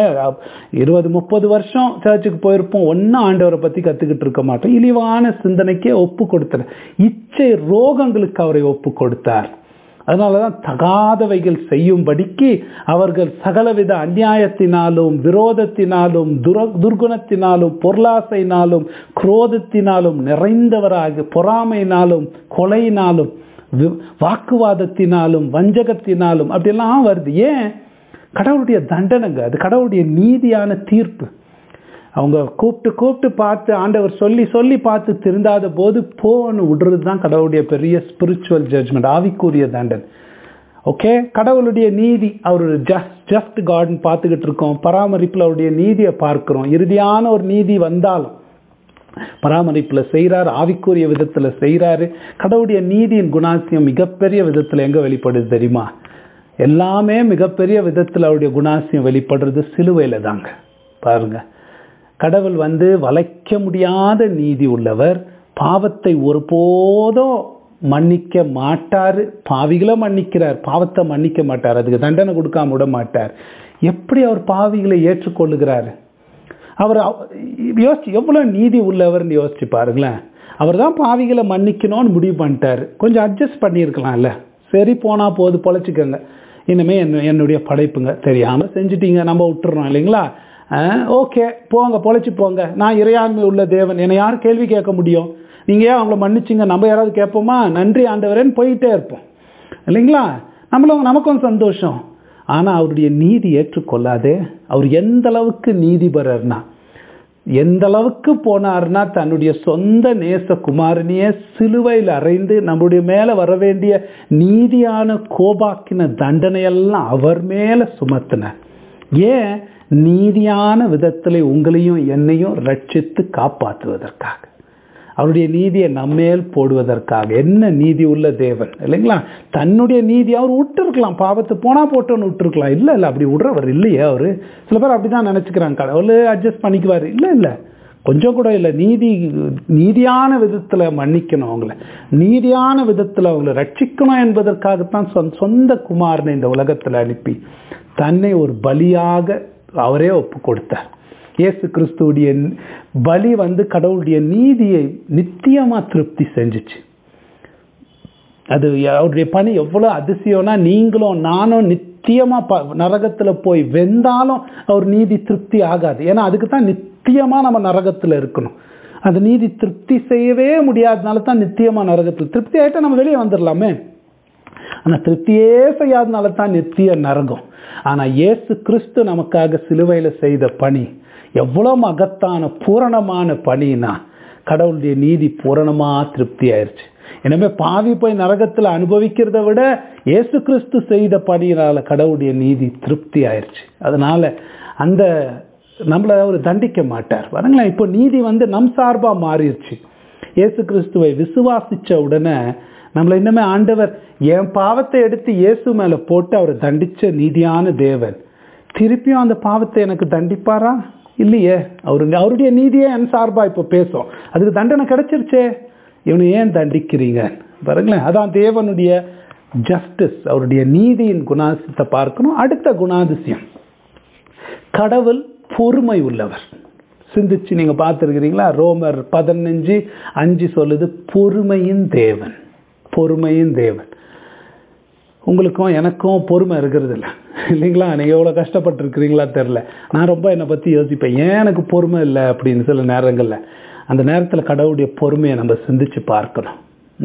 20-30 வருஷம் சர்ச்சுக்கு போயிருப்போம், ஒன்றும் ஆண்டவரை பற்றி கற்றுக்கிட்டு இருக்க மாட்டோம். இழிவான சிந்தனைக்கே ஒப்பு கொடுத்தார். இச்சை ரோகங்களுக்கு அவரை ஒப்பு கொடுத்தார். அதனாலதான் தகாதவைகள் செய்யும்படிக்கு அவர்கள் சகலவித அநியாயத்தினாலும் விரோதத்தினாலும் துர்குணத்தினாலும் பொருளாசையினாலும் குரோதத்தினாலும் நிறைந்தவராக, பொறாமையினாலும் கொலையினாலும் வாக்குவாதத்தினாலும் வஞ்சகத்தினாலும் அப்படியெல்லாம் வருது. ஏன்? கடவுளுடைய தண்டனைங்க. அது கடவுளுடைய நீதியான தீர்ப்பு. அவங்க கூப்பிட்டு பார்த்து ஆண்டவர் சொல்லி பார்த்து திருந்தாத போது போன்னு விடுறது தான் கடவுளுடைய பெரிய ஸ்பிரிச்சுவல் ஜட்ஜ்மெண்ட், ஆவிக்குரிய தண்டனை. ஓகே, கடவுளுடைய நீதி, அவர் ஜஸ்ட் காட்னு பார்த்துக்கிட்டு இருக்கோம். பராமரிப்பில் அவருடைய நீதியை பார்க்கிறோம். இறுதியான ஒரு நீதி வந்தாலும் பராமரிப்பில் செய்கிறார், ஆவிக்குரிய விதத்தில் செய்கிறாரு. கடவுளுடைய நீதியின் குணாசியம் மிகப்பெரிய விதத்தில் எங்கே வெளிப்படுது தெரியுமா? எல்லாமே மிகப்பெரிய விதத்தில் அவருடைய குணாசியம் வெளிப்படுறது சிலுவையில தாங்க. பாருங்க, கடவுள் வளைக்க முடியாத நீதி உள்ளவர். பாவத்தை ஒருபோதும் மன்னிக்க மாட்டாரு. பாவிகளை மன்னிக்கிறார், பாவத்தை மன்னிக்க மாட்டார், அதுக்கு தண்டனை கொடுக்காம விட மாட்டார். எப்படி அவர் பாவிகளை ஏற்றுக்கொள்ளுகிறாரு? அவர் யோசிச்சு எவ்வளவு நீதி உள்ளவர்னு யோசிச்சு பாருங்களேன். அவர் தான் பாவிகளை மன்னிக்கணும்னு முடிவு பண்ணிட்டாரு. கொஞ்சம் அட்ஜஸ்ட் பண்ணியிருக்கலாம்ல. சரி போனா போது, பொழைச்சிக்கோங்க, இனிமே என்னுடைய படைப்புங்க, தெரியாம செஞ்சுட்டீங்க, நம்ம விட்டுறோம் இல்லைங்களா? ஓகே போங்க, பொழைச்சி போங்க, நான் இறையாண்மை உள்ள தேவன், என்னை யாரும் கேள்வி கேட்க முடியும்? நீங்க ஏன் அவங்கள மன்னிச்சிங்க, நம்ம யாராவது கேட்போமா? நன்றி ஆண்டவரேன்னு போயிட்டே இருப்போம் இல்லைங்களா? நமக்கும் சந்தோஷம். ஆனா அவருடைய நீதி ஏற்றுக்கொள்ளாதே. அவர் எந்த அளவுக்கு நீதிபரர்னா, எந்த அளவுக்கு போனார்னா, தன்னுடைய சொந்த நேச குமாரனையே சிலுவையில் அறைந்து நம்முடைய மேல வர வேண்டிய நீதியான கோபாக்கின தண்டனையெல்லாம் அவர் மேல சுமத்தினார். ஏன்? நீதியான விதத்தில் உங்களையும் என்னையும் ரட்சித்து காப்பாற்றுவதற்காக, அவருடைய நீதியை நம்மேல் போடுவதற்காக. என்ன நீதி உள்ள தேவன் இல்லைங்களா? தன்னுடைய நீதி அவர் விட்டுருக்கலாம், பாவத்தை போனா போட்டோன்னு விட்டுருக்கலாம். இல்லை அப்படி விடுறவர் இல்லையே அவரு. சில பேர் அப்படிதான் நினைச்சுக்கிறாங்க, கடவுள் அட்ஜஸ்ட் பண்ணிக்குவாரு. இல்லை கொஞ்சம் கூட இல்லை. நீதியான விதத்துல மன்னிக்கணும், அவங்கள நீதியான விதத்துல அவங்களை ரட்சிக்கணும் என்பதற்காகத்தான் சொந்த குமாரனை இந்த உலகத்துல அனுப்பி தன்னை ஒரு பலியாக அவரே ஒப்பு கொடுத்தார். இயேசு கிறிஸ்துவுடைய பலி கடவுளுடைய நீதியை நித்தியமா திருப்தி செஞ்சுச்சு. அது அவருடைய பணி எவ்வளவு அதிசயம்னா, நீங்களும் நானும் நித்தியமா நரகத்துல போய் வெந்தாலும் அவர் நீதி திருப்தி ஆகாது. ஏன்னா அதுக்கு தான் நித்தியமா நம்ம நரகத்துல இருக்கணும். அது நீதி திருப்தி செய்யவே முடியாதனால தான் நித்தியமா நரகத்தில். திருப்தி ஆயிட்டா நம்ம வெளியே வந்துடலாமே, ஆனா திருப்தியே செய்யாதனால தான் நித்திய நரகம். ஆனா இயேசு கிறிஸ்து நமக்காக சிலுவையில செய்த பணி எவ்வளவு மகத்தான பூரணமான பணினா, கடவுளுடைய நீதி பூரணமா திருப்தி ஆயிடுச்சு. எனவே பாவி போய் நரகத்துல அனுபவிக்கிறத விட இயேசு கிறிஸ்து செய்த பணியினால கடவுளுடைய நீதி திருப்தி ஆயிடுச்சு. அதனால அந்த நம்மள அவர் தண்டிக்க மாட்டார். பாருங்களேன், இப்போ நீதி நம் சார்பா மாறிடுச்சு. இயேசு கிறிஸ்துவை விசுவாசிச்ச உடனே நம்மள இன்னமே ஆண்டவர் என் பாவத்தை எடுத்து இயேசு மேல போட்டு அவரை தண்டிச்ச நீதியான தேவன் திருப்பியும் அந்த பாவத்தை எனக்கு தண்டிப்பாரா? இல்லையே. அவருடைய நீதியே என் சார்பா இப்ப பேசும். அதுக்கு தண்டனை கிடைச்சிருச்சே, இவனை ஏன் தண்டிக்கிறீங்க? பாருங்களேன், அதான் தேவனுடைய ஜஸ்டிஸ், அவருடைய நீதியின் குணாதிசயத்தை பார்க்கணும். அடுத்த குணாதிசயம், கடவுள் பொறுமை உள்ளவர். சிந்திச்சு நீங்க பார்த்துருக்கிறீங்களா? ரோமர் 15:5 சொல்லுது, பொறுமையின் தேவன். பொறுமையின் தேவன். உங்களுக்கும் எனக்கும் பொறுமை இருக்கிறது இல்லை இல்லைங்களா? நீங்கள் எவ்வளோ கஷ்டப்பட்டு இருக்கிறீங்களா தெரில. நான் ரொம்ப என்னை பற்றி யோசிப்பேன், ஏன் எனக்கு பொறுமை இல்லை அப்படின்னு சில நேரங்களில். அந்த நேரத்தில் கடவுளுடைய பொறுமையை நம்ம சிந்திச்சு பார்க்கணும்.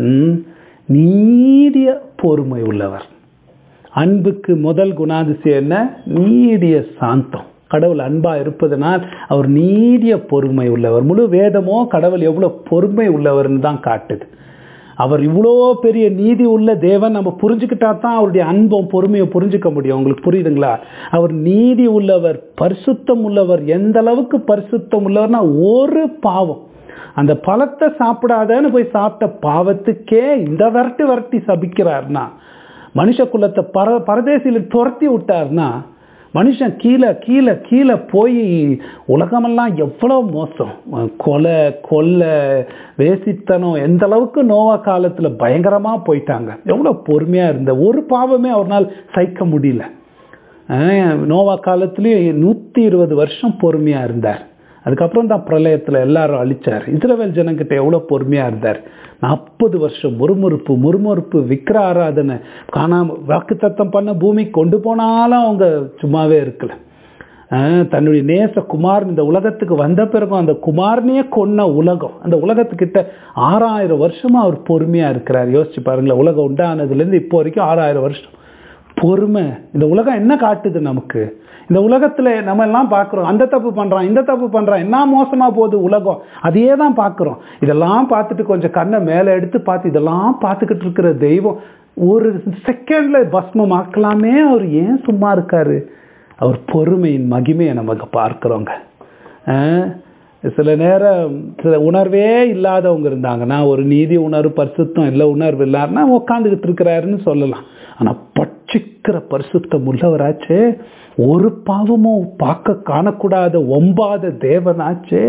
நீடிய பொறுமை உள்ளவர். அன்புக்கு முதல் குணாதிசயம் என்ன? நீடிய சாந்தம். கடவுள் அன்பா இருப்பதனால் அவர் நீடிய பொறுமை உள்ளவர். முழு வேதமோ கடவுள் எவ்வளவு பொறுமை உள்ளவர்னு தான் காட்டுது. அவர் இவ்வளோ பெரிய நீதி உள்ள தேவன் நம்ம புரிஞ்சுக்கிட்டா தான் அவருடைய அன்பும் பொறுமையை புரிஞ்சுக்க முடியும். உங்களுக்கு புரியுதுங்களா? அவர் நீதி உள்ளவர், பரிசுத்தம் உள்ளவர். எந்த அளவுக்கு பரிசுத்தம் உள்ளவர்னா, ஒரு பாவம், அந்த பழத்தை சாப்பிடாதன்னு போய் சாப்பிட்ட பாவத்துக்கே இந்த விரட்டி சபிக்கிறார்னா, மனுஷ குலத்தை பரதேசில துரத்தி விட்டார்னா, மனுஷன் கீழே கீழே கீழே போய் உலகமெல்லாம் எவ்வளவு மோசம், கொலை வேசித்தனம், எந்த அளவுக்கு நோவா காலத்துல பயங்கரமா போயிட்டாங்க. எவ்வளவு பொறுமையா இருந்த, ஒரு பாவமே அவரால் சகிக்க முடியல. நோவா காலத்திலயும் 120 வருஷம் பொறுமையா இருந்தார். அதுக்கப்புறம் தான் பிரளயத்துல எல்லாரும் அழிச்சார். இஸ்ரவேல் ஜனங்கிட்ட எவ்வளவு பொறுமையா இருந்தார். 40 வருஷம் முறுமுறுப்பு விக்கிர ஆராதனை, காணாம வாக்குத்தத்தம் பண்ண பூமி கொண்டு போனாலும் அவங்க சும்மாவே இருக்கல. தன்னுடைய நேச குமாரன் இந்த உலகத்துக்கு வந்த பிறகும் அந்த குமாரனையே கொன்ன உலகம், அந்த உலகத்துக்கிட்ட 6000 வருஷமா அவர் பொறுமையா இருக்கிறார். யோசிச்சு பாருங்களேன், உலகம் உண்டானதுல இருந்து இப்போ வரைக்கும் 6000 வருஷம் பொறுமை. இந்த உலகம் என்ன காட்டுது நமக்கு? இந்த உலகத்துல நம்ம எல்லாம் பார்க்கிறோம், அந்த தப்பு பண்றான், இந்த தப்பு பண்றான், என்ன மோசமா போகுது உலகம், அதையே தான் பார்க்கிறோம். இதெல்லாம் பார்த்துட்டு கொஞ்சம் கண்ணை மேல எடுத்து பார்த்து இதெல்லாம் பார்த்துக்கிட்டு இருக்கிற தெய்வம் ஒரு செகண்ட்ல பஸ்மமாக்கலாமே, அவர் ஏன் சும்மா இருக்காரு? அவர் பொறுமையின் மகிமையை நமக்கு பார்க்கிறோங்க. சில நேரம் சில உணர்வே இல்லாதவங்க இருந்தாங்கன்னா, ஒரு நீதி உணர்வு பரிசுத்தம் இல்லை உணர்வு இல்லாருன்னா உட்காந்துக்கிட்டு இருக்கிறாருன்னு சொல்லலாம். ஆனா பட்சிக்கிற பரிசுத்தம் உள்ளவராச்சே, ஒரு பாவமும் பார்க்க காணக்கூடாத ஒம்பாத தேவனாச்சே,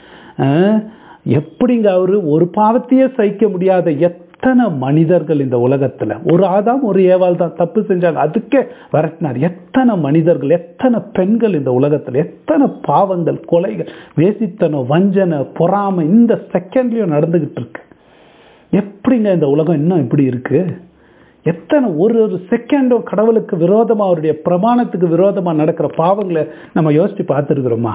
எப்படிங்க அவரு ஒரு பாவத்தையே சகிக்க முடியாத எத்தனை மனிதர்கள் இந்த உலகத்துல, ஒரு ஆதாம் ஒரு ஏவாள் தான் தப்பு செஞ்சாங்க, அதுக்கே விரட்டினார். எத்தனை மனிதர்கள், எத்தனை பெண்கள் இந்த உலகத்துல, எத்தனை பாவங்கள், கொலைகள், வேசித்தனம், வஞ்சனை, பொறாமை இந்த செகண்ட்லயும் நடந்துகிட்டு இருக்கு. எப்படிங்க இந்த உலகம் இன்னும் இப்படி இருக்கு? எத்தனை ஒரு ஒரு செகண்டும் கடவுளுக்கு விரோதமா, அவருடைய பிரமாணத்துக்கு விரோதமா நடக்கிற பாவங்களை நம்ம யோசிச்சு பார்த்துருக்கிறோமா?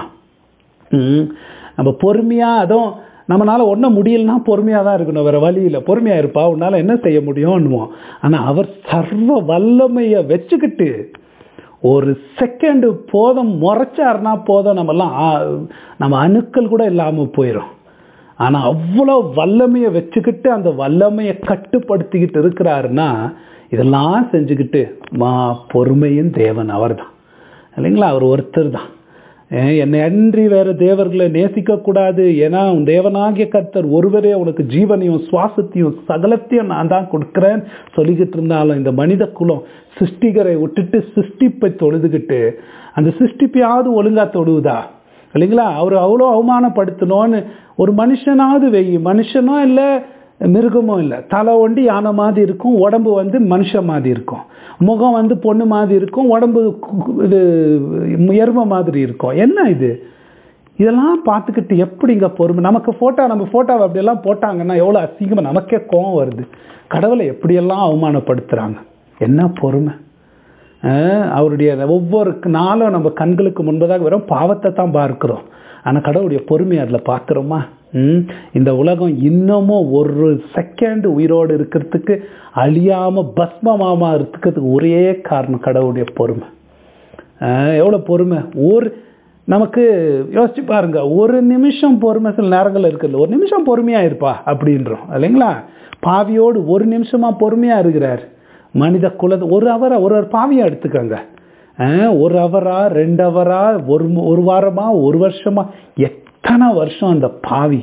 நம்ம பொறுமையா, அதுவும் நம்மளால ஒன்றும் முடியலன்னா பொறுமையாக தான் இருக்கணும், வேற வழி இல்லை. பொறுமையா இருப்பா, உன்னால என்ன செய்ய முடியும்னுவோம். ஆனா அவர் சர்வ வல்லமையை வச்சுக்கிட்டு ஒரு செகண்ட் போதும் முறைச்சாருன்னா போதும், நம்ம அணுக்கள் கூட இல்லாம போயிடும். ஆனா அவ்வளோ வல்லமையை வச்சுக்கிட்டு அந்த வல்லமையை கட்டுப்படுத்திக்கிட்டு இருக்கிறாருன்னா, இதெல்லாம் செஞ்சுக்கிட்டு பொறுமையின் தேவன் அவர் தான் இல்லைங்களா? அவர் ஒருத்தர் தான். என்னை அன்றி வேற தேவர்களை நேசிக்க கூடாது, ஏன்னா தேவனாகிய கர்த்தர் ஒருவரே உனக்கு ஜீவனையும் சுவாசத்தையும் சகலத்தையும் நான் தான் கொடுக்கிறேன் சொல்லிக்கிட்டு இருந்தாலும், இந்த மனித குலம் சிருஷ்டிகரை விட்டுட்டு சிருஷ்டிப்பை தொழுதுகிட்டு அந்த சிருஷ்டிப்பையாவது ஒழுங்கா தொழுவுதா இல்லைங்களா? அவர் அவ்வளோ அவமானப்படுத்தணும்னு ஒரு மனுஷனாவது மனுஷனும் இல்லை மிருகமும் இல்லை, தலை ஒண்டி யானை மாதிரி இருக்கும், உடம்பு மனுஷன் மாதிரி இருக்கும், முகம் பொண்ணு மாதிரி இருக்கும், உடம்பு இது எருமை மாதிரி இருக்கும். என்ன இது? இதெல்லாம் பார்த்துக்கிட்டு எப்படிங்க பொறுமை? நம்ம போட்டோவை அப்படியெல்லாம் போட்டாங்கன்னா எவ்வளோ அசிங்கமாக நமக்கே கோவம் வருது. கடவுளை எப்படியெல்லாம் அவமானப்படுத்துறாங்க, என்ன பொறுமை? அவருடைய ஒவ்வொரு நாளும் நம்ம கண்களுக்கு முன்பதாக வெறும் பாவத்தை தான் பார்க்கிறோம். ஆனால் கடவுளுடைய பொறுமை அதில் பார்க்குறோமா? இந்த உலகம் இன்னமும் ஒரு செகண்ட் உயிரோடு இருக்கிறதுக்கு, அழியாம பஸ்மமாமா இருக்கிறதுக்கு ஒரே காரணம் கடவுளுடைய பொறுமை. எவ்வளோ பொறுமை! நமக்கு யோசிச்சு பாருங்க, ஒரு நிமிஷம் பொறுமை சில நேரங்கள் இருக்குல்ல, ஒரு நிமிஷம் பொறுமையா இருப்பா அப்படின்றோம் இல்லைங்களா? பாவியோடு ஒரு நிமிஷமா பொறுமையா இருக்கிறார். மனித குலத்தை ஒரு பாவியா எடுத்துக்கங்க, 1 ஹவரா 2 ஹவரா ஒரு வாரமா 1 வருஷமா, எத்தனை வருஷம் அந்த பாவி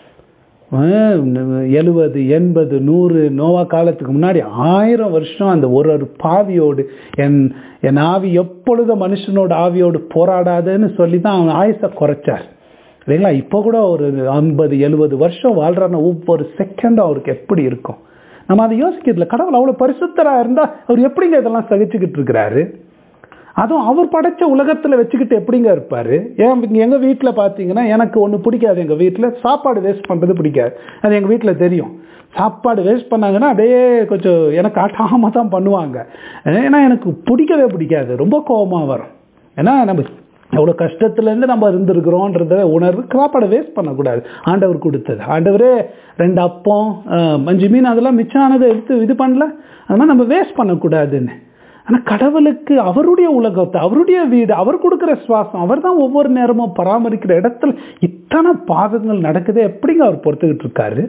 70 80 100 நோவா காலத்துக்கு முன்னாடி 1000 வருஷம் அந்த ஒரு பாவியோடு என் ஆவி எப்பொழுதும் மனுஷனோட ஆவியோடு போராடாதுன்னு சொல்லி தான் அவன் ஆயுசை குறைச்சார் இல்லைங்களா? இப்போ கூட ஒரு 50 70 வருஷம் வாழ்றான ஒவ்வொரு செகண்டும் அவருக்கு எப்படி இருக்கும்? நம்ம அதை யோசிக்கிறதுல. கடவுள் அவ்வளவு பரிசுத்தரா இருந்தா அவர் எப்படிங்க இதெல்லாம் சகிச்சுக்கிட்டு இருக்கிறாரு? அதுவும் அவர் படைச்ச உலகத்துல வச்சுக்கிட்டு எப்படிங்க இருப்பாரு? எங்க வீட்டுல பாத்தீங்கன்னா, எனக்கு ஒண்ணு பிடிக்காது, எங்க வீட்டுல சாப்பாடு வேஸ்ட் பண்றது பிடிக்காது. அது எங்க வீட்டுல தெரியும். சாப்பாடு வேஸ்ட் பண்ணாங்கன்னா அப்படியே கொஞ்சம் எனக்கு ஆட்டாம தான் பண்ணுவாங்க. ஏன்னா எனக்கு பிடிக்கவே பிடிக்காது, ரொம்ப கோபமா வரும். ஏன்னா நம்ம எவ்வளோ கஷ்டத்துலேருந்து நம்ம இருந்திருக்கிறோன்றத உணர்வு. சாப்பாடை வேஸ்ட் பண்ணக்கூடாது, ஆண்டவர் கொடுத்தது. ஆண்டவரே 2 அப்பம் 5 மீன் அதெல்லாம் மிச்சமானதை எடுத்து இது பண்ணல, அதனால் நம்ம வேஸ்ட் பண்ணக்கூடாதுன்னு. ஆனால் கடவுளுக்கு அவருடைய உலகத்தை, அவருடைய வீடு, அவர் கொடுக்குற சுவாசம், அவர் தான் ஒவ்வொரு நேரமும் பராமரிக்கிற இடத்துல இத்தனை பாவங்கள் நடக்குது. எப்படிங்க அவர் பொறுத்துக்கிட்டு இருக்காரு?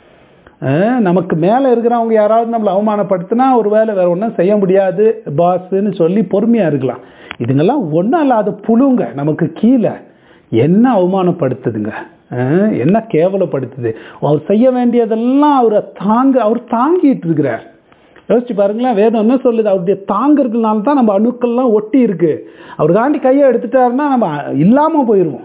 நமக்கு மேலே இருக்கிறவங்க யாராவது நம்மளை அவமானப்படுத்தினா ஒரு வேலை வேற ஒன்றும் செய்ய முடியாது பாஸ்ன்னு சொல்லி பொறுமையாக இருக்கலாம். இதுங்கெல்லாம் ஒன்றும் இல்லாத புழுங்க நமக்கு கீழே. என்ன அவமானப்படுத்துதுங்க, என்ன கேவலப்படுத்துது. அவர் செய்ய வேண்டியதெல்லாம் அவர் தாங்கிட்டு இருக்கிறார். யோசிச்சு பாருங்களேன், வேதம் என்ன சொல்லுது? அவருடைய தாங்கறதுனால தான் நம்ம அணுக்கள்லாம் ஒட்டி இருக்கு. அவர் தாண்டி கையை எடுத்துட்டாருன்னா நம்ம இல்லாமல் போயிடுவோம்,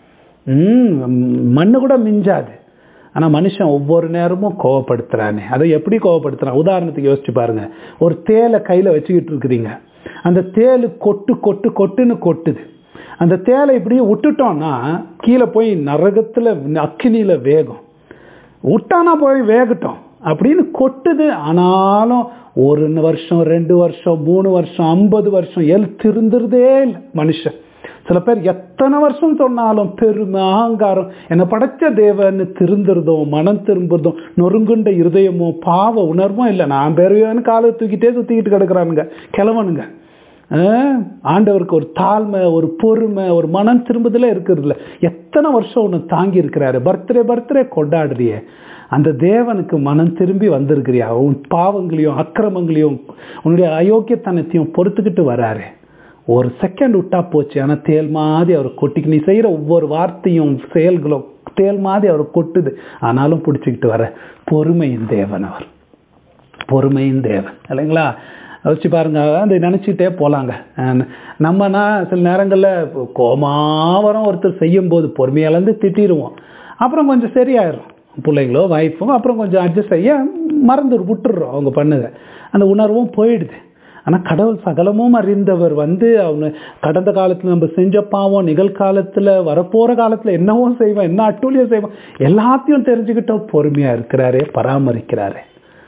மண்ணு கூட மிஞ்சாது. ஆனால் மனுஷன் ஒவ்வொரு நேரமும் கோவப்படுத்துறானே. அதை எப்படி கோவப்படுத்துறான்? உதாரணத்துக்கு யோசிச்சு பாருங்க, ஒரு தேலை கையில் வச்சுக்கிட்டு இருக்கிறீங்க, அந்த தேல் கொட்டுன்னு கொட்டுது. அந்த தேலை இப்படியே விட்டுட்டோம்னா கீழே போய் நரகத்தில் அக்கினியில வேகும். விட்டானா போய் வேகட்டும் அப்படின்னு கொட்டுது. ஆனாலும் 1 வருஷம் 2 வருஷம் 3 வருஷம் 50 வருஷம் திருந்துறதே இல்லை மனுஷன். சில பேர் எத்தனை வருஷம் சொன்னாலும் பெருமை அகங்காரம், என்னை படைச்ச தேவன்னு திருந்துறதும் மனம் திரும்புறதும் நொறுங்குண்ட இருதயமும் பாவ உணர்வும் இல்லை. நான் பெரியவன்னு காலை தூக்கிட்டே சுத்திக்கிட்டு கிடக்குறானுங்க கிழவனுங்க. ஆண்டவருக்கு ஒரு தாழ்மை, ஒரு பொறுமை, ஒரு மனம் திரும்புதல இருக்கிறதுல எத்தனை வருஷம் ஒன்று தாங்கி இருக்கிறாரு. பர்த்டே கொண்டாடுறியே, அந்த தேவனுக்கு மனம் திரும்பி வந்திருக்கிறியா? உன் பாவங்களையும் அக்கிரமங்களையும் உன்னுடைய அயோக்கியத்தனத்தையும் பொறுத்துக்கிட்டு வராரு. ஒரு செகண்ட் விட்டா போச்சு. ஆனால் தேல் மாதிரி அவர் கொட்டிக்கு, நீ செய்கிற ஒவ்வொரு வார்த்தையும் செயல்களும் தேல் மாதிரி அவர் கொட்டுது. ஆனாலும் பிடிச்சிக்கிட்டு வர பொறுமையின் தேவன் அவர், பொறுமையின் தேவன் இல்லைங்களா? வச்சு பாருங்க, அதை நினச்சிக்கிட்டே போகலாங்க. நம்மனா சில நேரங்களில் கோமாவரம் ஒருத்தர் செய்யும் போது பொறுமையிலேருந்து திட்டிடுவோம். அப்புறம் கொஞ்சம் சரியாயிடும், பிள்ளைங்களோ வைஃபும் அப்புறம் கொஞ்சம் அட்ஜஸ்ட் செய்ய மறந்து விட்டுடுறோம் அவங்க பண்ணுங்க, அந்த உணர்வும் போயிடுது. ஆனால் கடவுள் சகலமும் அறிந்தவர் அவங்க கடந்த காலத்தில் நம்ம செஞ்ச பாவம், நிகழ்காலத்தில் வரப்போகிற காலத்தில் என்னவோ செய்வோம், என்ன அட்டூழியம் செய்வோம், எல்லாத்தையும் தெரிஞ்சுக்கிட்டோம், பொறுமையாக இருக்கிறாரே, பராமரிக்கிறாரே.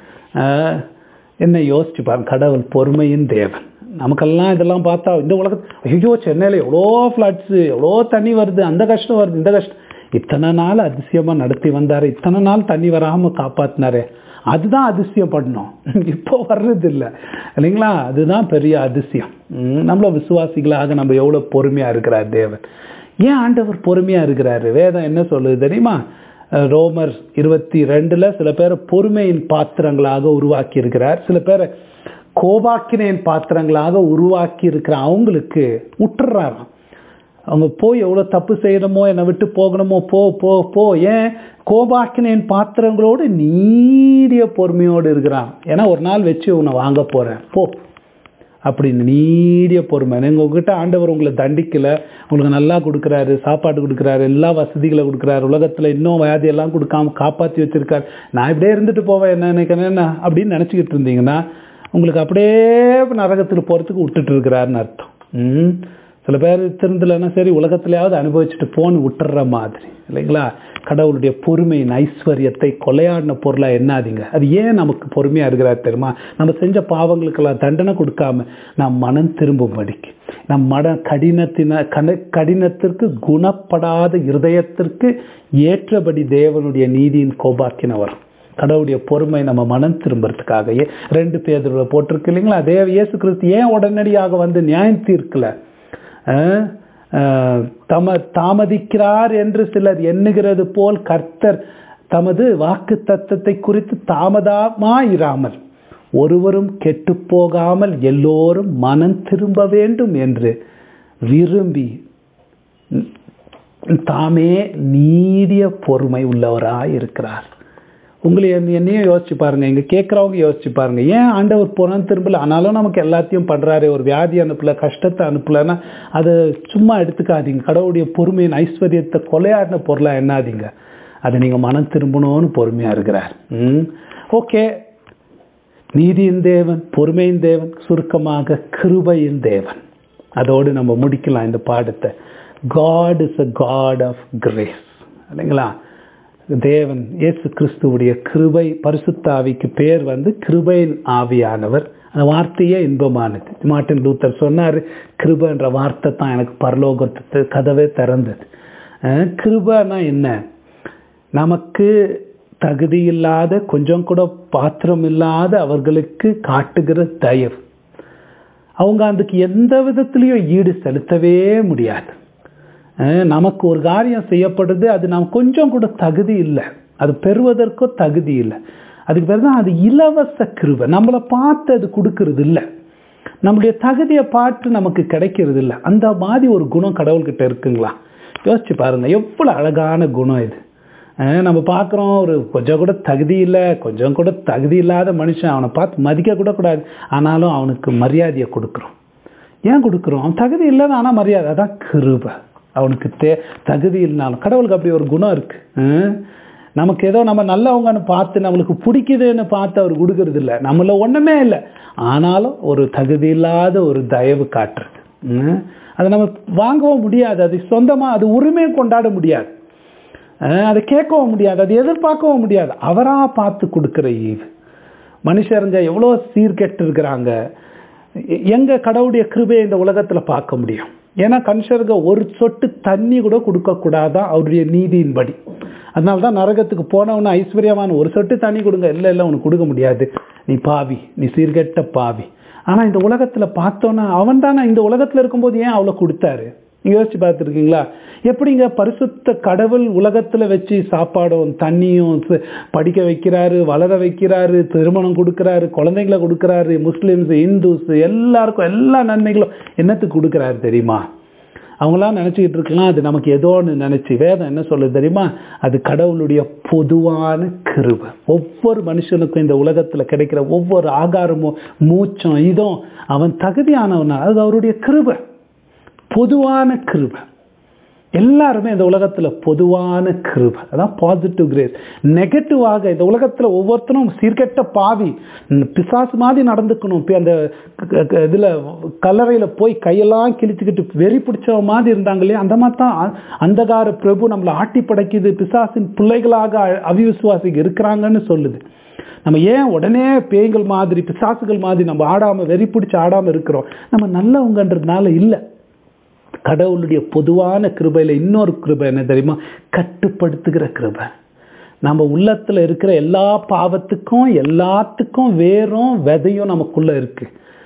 என்ன யோசிச்சு பாருங்க, கடவுள் பொறுமையின் தேவன். நமக்கெல்லாம் இதெல்லாம் பார்த்தா இந்த உலகத்து, ஐயோ சென்னையில் எவ்வளோ ஃப்ளட்ஸு, எவ்வளோ தண்ணி வருது, அந்த கஷ்டம் வருது, இந்த கஷ்டம், இத்தனை நாள் அதிசயமாக நடத்தி வந்தார், இத்தனை நாள் தண்ணி வராமல் காப்பாற்றினாரே, அதுதான் அதிசயம் பண்ணோம். இப்போ வர்றது இல்லை இல்லைங்களா? அதுதான் பெரிய அதிசயம். நம்மள விசுவாசிகளாக நம்ம எவ்வளோ பொறுமையாக இருக்கிறார் தேவன். ஏன் ஆண்டவர் பொறுமையாக இருக்கிறாரு? வேதம் என்ன சொல்லுது தெரியுமா? ரோமர் 22 சில பேரை பொறுமையின் பாத்திரங்களாக உருவாக்கி இருக்கிறார், சில பேரை கோபாக்கினையின் பாத்திரங்களாக உருவாக்கி இருக்கிற அவங்களுக்கு விட்டுறாராம். அவங்க போய் எவ்வளோ தப்பு செய்யணுமோ, என்னை விட்டு போகணுமோ, போ போ போ. ஏன்? கோபாக்கினையின் பாத்திரங்களோடு நீடிய பொறுமையோடு இருக்கிறான். ஏன்னா ஒரு நாள் வச்சு உன்னை வாங்க போகிறேன் போ அப்படின்னு நீடிய பொறுமை. நீங்கள் உங்ககிட்ட ஆண்டவர் உங்களை தண்டிக்கலை, உங்களுக்கு நல்லா கொடுக்குறாரு, சாப்பாடு கொடுக்குறாரு, எல்லா வசதிகளை கொடுக்குறாரு, உலகத்தில் இன்னும் வியாதியெல்லாம் கொடுக்காம காப்பாற்றி வச்சுருக்காரு, நான் இப்படியே இருந்துட்டு போவேன் என்ன நினைக்கிறேன் அப்படின்னு நினச்சிக்கிட்டு இருந்தீங்கன்னா உங்களுக்கு அப்படியே நரகத்தில் போகிறதுக்கு விட்டுட்டு இருக்கிறாருன்னு அர்த்தம். சில பேர் திருந்தலைன்னா சரி உலகத்திலேயாவது அனுபவிச்சுட்டு போன்னு விட்டுற மாதிரி இல்லைங்களா? கடவுளுடைய பொறுமையின் ஐஸ்வர்யத்தை கொலையாடின பொருளாக என்னாதீங்க. அது ஏன் நமக்கு பொறுமையாக இருக்கிறார் தெரியுமா? நம்ம செஞ்ச பாவங்களுக்கெல்லாம் தண்டனை கொடுக்காம நம் மனம் திரும்பும்படிக்கு, நம் கடினத்திற்கு குணப்படாத இருதயத்திற்கு ஏற்றபடி தேவனுடைய நீதியின் கோபாக்கினவர். கடவுளுடைய பொறுமை நம்ம மனம் திரும்புறதுக்காக 2 பேதுருல போட்டிருக்கு இல்லைங்களா? அதே இயேசு கிறிஸ்து ஏன் உடனடியாக வந்து நியாயம் தீர்க்கல? தாமதிக்கிறார் என்று சிலர் எண்ணுகிறது போல் கர்த்தர் தமது வாக்கு தத்தத்தை குறித்து தாமதமாயிராமல் ஒருவரும் கெட்டு போகாமல் எல்லோரும் மனம் திரும்ப வேண்டும் என்று விரும்பி தாமே நீடிய பொறுமை உள்ளவராய் இருக்கிறார். உங்களை என்னையும் யோசிச்சு பாருங்க, இங்க கேட்கறவங்க யோசிச்சு பாருங்க, ஏன் ஆண்டவர் புறம் திரும்பல? ஆனாலும் நமக்கு எல்லாத்தையும் பண்றாரு. ஒரு வியாதி அனுப்பல, கஷ்டத்தை அனுப்பலன்னா அதை சும்மா எடுத்துக்காதீங்க. கடவுளுடைய பொறுமையின் ஐஸ்வர்யத்தை கொலையாடின பொருளா என்னாதீங்க. அதை நீங்க மனம் திரும்பணும்னு பொறுமையா இருக்கிறார். ஓகே, நீதியின் தேவன், பொறுமையின் தேவன், சுருக்கமாக கிருபையின் தேவன். அதோடு நம்ம முடிக்கலாம் இந்த பாடத்தை. God is a God of grace இல்லைங்களா? தேவன் இயேசு கிறிஸ்துவுடைய கிருபை, பரிசுத்த ஆவிக்கு பேர் வந்து கிருபையின் ஆவியானவர். அந்த வார்த்தையே இன்பமானது. மார்ட்டின் லூத்தர் சொன்னார், கிருபைன்ற வார்த்தை தான் எனக்கு பரலோகத்து கதவே திறந்தது. கிருபைனா என்ன? நமக்கு தகுதி இல்லாத, கொஞ்சம் கூட பாத்திரம் இல்லாத அவர்களுக்கு காட்டுகிற தயவு. அவங்க அதுக்கு எந்த விதத்திலையும் ஈடு செலுத்தவே முடியாது. நமக்கு ஒரு காரியம் செய்யப்படுது, அது நாம் கொஞ்சம் கூட தகுதி இல்லை, அது பெறுவதற்கோ தகுதி இல்லை. அதுக்கு பேர் தான் அது இலவச கிருபை. நம்மளை பார்த்து அது கொடுக்கறது இல்லை, நம்மளுடைய தகுதியை பார்த்து நமக்கு கிடைக்கிறது இல்லை. அந்த மாதிரி ஒரு குணம் கடவுள்கிட்ட இருக்குங்களா? யோசிச்சு பாருங்க, எவ்வளோ அழகான குணம் இது. நம்ம பார்க்குறோம், ஒரு கொஞ்சம் கூட தகுதி இல்லை, கொஞ்சம் கூட தகுதி இல்லாத மனுஷன், அவனை பார்த்து மதிக்க கூட கூடாது, ஆனாலும் அவனுக்கு மரியாதையை கொடுக்குறோம். ஏன் கொடுக்குறோம்? அவன் தகுதி இல்லைன்னு ஆனால் மரியாதை. அதான் கிருபை. அவனுக்கு தகுதி இல்லைனாலும் கடவுளுக்கு அப்படி ஒரு குணம் இருக்கு. நமக்கு ஏதோ நம்ம நல்லவங்கன்னு பார்த்து நம்மளுக்கு பிடிக்குதுன்னு பார்த்து அவர் கொடுக்கறது இல்லை, நம்மள ஒண்ணுமே இல்லை, ஆனாலும் ஒரு தகுதி இல்லாத ஒரு தயவு காட்டுறது. அதை நம்ம வாங்கவும் முடியாது, அது சொந்தமா அது உரிமையை கொண்டாட முடியாது, அதை கேட்கவும் முடியாது, அதை எதிர்பார்க்கவும் முடியாது. அவரா பார்த்து கொடுக்கிற ஈவு. மனுஷருங்க எவ்வளோ சீர்கெட்டு இருக்கிறாங்க. எங்க கடவுளுடைய கிருபையை இந்த உலகத்துல பார்க்க முடியும்? ஏன்னா கன்ஷருங்க ஒரு சொட்டு தண்ணி கூட கொடுக்க கூடாதான் அவருடைய நீதியின்படி. அதனால்தான் நரகத்துக்கு போனவன ஐஸ்வர்யமான ஒரு சொட்டு தண்ணி கொடுங்க, இல்லை இல்லை உனக்கு கொடுக்க முடியாது, நீ பாவி, நீ சீர்கெட்ட பாவி. ஆனா இந்த உலகத்துல பார்த்தோன்னா அவன் தானே இந்த உலகத்துல இருக்கும்போது ஏன் அவ்வளோ கொடுத்தாரு? நீங்க யோசிச்சு பார்த்துருக்கீங்களா? எப்படிங்க பரிசுத்த கடவுள் உலகத்துல வச்சு சாப்பாடும் தண்ணியும் படிக்க வைக்கிறாரு, வளர வைக்கிறாரு, திருமணம் கொடுக்கிறாரு, குழந்தைங்களை கொடுக்கிறாரு, முஸ்லிம்ஸ் இந்துஸ் எல்லாருக்கும் எல்லா நன்மைகளும் என்னத்துக்கு கொடுக்கிறாரு தெரியுமா? அவங்களாம் நினச்சிக்கிட்டு இருக்கலாம் அது நமக்கு ஏதோன்னு நினச்சி. வேதம் என்ன சொல்லுது தெரியுமா? அது கடவுளுடைய பொதுவான கிருபை. ஒவ்வொரு மனுஷனுக்கும் இந்த உலகத்தில் கிடைக்கிற ஒவ்வொரு ஆகாரமும் மூச்சும் இதுவும் அவன் தகுதியானவனா, அது அவருடைய கிருபை, பொதுவான கிருபை. எல்லாருமே இந்த உலகத்தில் பொதுவான கிருபை, அதான் பாசிட்டிவ் கிரேஸ். நெகட்டிவாக இந்த உலகத்தில் ஒவ்வொருத்தரும் சீர்கெட்ட பாவி பிசாசு மாதிரி நடந்துக்கணும். அந்த இதில் கல்லறையில் போய் கையெல்லாம் கிழிச்சுக்கிட்டு வெறி பிடிச்ச மாதிரி இருந்தாங்க இல்லையா, அந்த மாதிரி தான் அந்தகார பிரபு நம்மளை ஆட்டி படைக்குது, பிசாசின் பிள்ளைகளாக அவிவிசுவாசிக்கு இருக்கிறாங்கன்னு சொல்லுது. நம்ம ஏன் உடனே பேய்கள் மாதிரி பிசாசுகள் மாதிரி நம்ம ஆடாமல் வெறி பிடிச்சி ஆடாமல் இருக்கிறோம்? நம்ம நல்லவங்கன்றதுனால இல்லை. கடவுளுடைய பொதுவான கிருபையில் இன்னொரு கிருபை என்ன தெரியுமா? கட்டுப்படுத்துகிற கிருபை. நம்ம உள்ளத்துல இருக்கிற எல்லா பாவத்துக்கும் எல்லாத்துக்கும் வேறும் விதையும் நமக்குள்ள இருக்கு.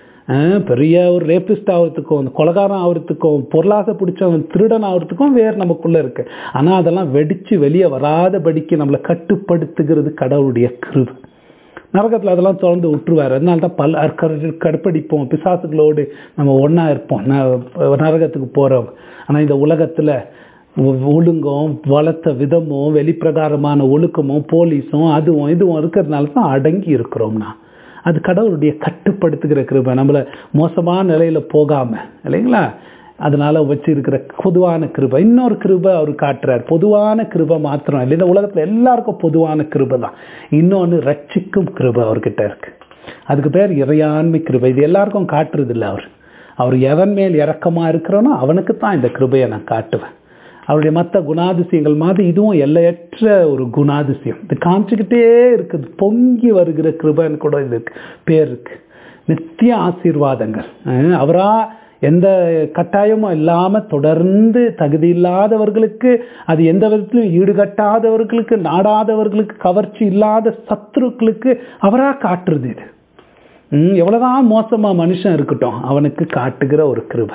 பெரிய ஒரு ரேபிஸ்ட் ஆகிறதுக்கும், கொலைகாரம் ஆகிறதுக்கும், பொருளாசை பிடிச்சவன் திருடன் ஆகிறதுக்கும் வேறு நமக்குள்ள இருக்கு. ஆனா அதெல்லாம் வெடிச்சு வெளியே வராதபடிக்கு நம்மளை கட்டுப்படுத்துகிறது கடவுளுடைய கிருபை. நரகத்தில் அதெல்லாம் தொடர்ந்து விட்டுருவார். அதனால தான் கடுப்படிப்போம், பிசாசுகளோடு நம்ம ஒன்றா இருப்போம் நரகத்துக்கு போகிறோம். ஆனால் இந்த உலகத்தில் ஒழுங்கும் வளர்த்த விதமும் வெளிப்பிரகாரமான ஒழுக்கமும் போலீஸும் அதுவும் இதுவும் இருக்கிறதுனால தான் அடங்கி இருக்கிறோம்னா அது கடவுளுடைய கட்டுப்படுத்துகிற கிருபை. நம்மளை மோசமான நிலையில் போகாமல் இல்லைங்களா, அதனால வச்சிருக்கிற பொதுவான கிருபை. இன்னொரு கிருபை அவர் காட்டுறார். பொதுவான கிருபை மாத்திரம் இல்லை, இந்த உலகத்துல எல்லாருக்கும் பொதுவான கிருபை தான். இன்னொன்று ரட்சிக்கும் கிருபை அவர்கிட்ட இருக்கு. அதுக்கு பேர் இறையாண்மை கிருபை. இது எல்லாருக்கும் காட்டுறது இல்லை. அவர் எவன் மேல் இரக்கமா இருக்கிறோனோ அவனுக்கு தான் இந்த கிருபையை நான் காட்டுவேன். அவருடைய மற்ற குணாதிசயங்கள் மாதிரி இதுவும் எல்லையற்ற ஒரு குணாதிசயம். இது காமிச்சுக்கிட்டே இருக்குது. பொங்கி வருகிற கிருபைன்னு கூட இதுக்கு பேர் இருக்கு. நித்திய ஆசீர்வாதங்கள். அவரா எந்த கட்டாயமும் இல்லாமல் தொடர்ந்து தகுதி இல்லாதவர்களுக்கு, அது எந்த விதத்திலும் ஈடுகட்டாதவர்களுக்கு, நாடாதவர்களுக்கு, கவர்ச்சி இல்லாத சத்துருக்களுக்கு அவராக காட்டுறது இது. எவ்வளவுதான் மோசமா மனுஷன் இருக்கட்டும் அவனுக்கு காட்டுகிற ஒரு கிருபை.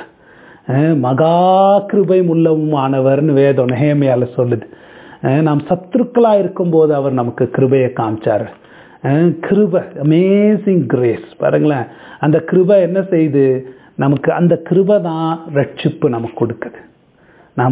மகா கிருபை உள்ளவுமானவர்னு வேதம் நெகேமியால சொல்லுது. நாம் சத்துருக்களா இருக்கும்போது அவர் நமக்கு கிருபையை காமிச்சாரு. கிருபை, அமேசிங் கிரேஸ். பாருங்களேன், அந்த கிருபை என்ன செய்யுது நமக்கு? அந்த கிருபை தான் ரட்சிப்பு நமக்கு கொடுக்குது. நாம்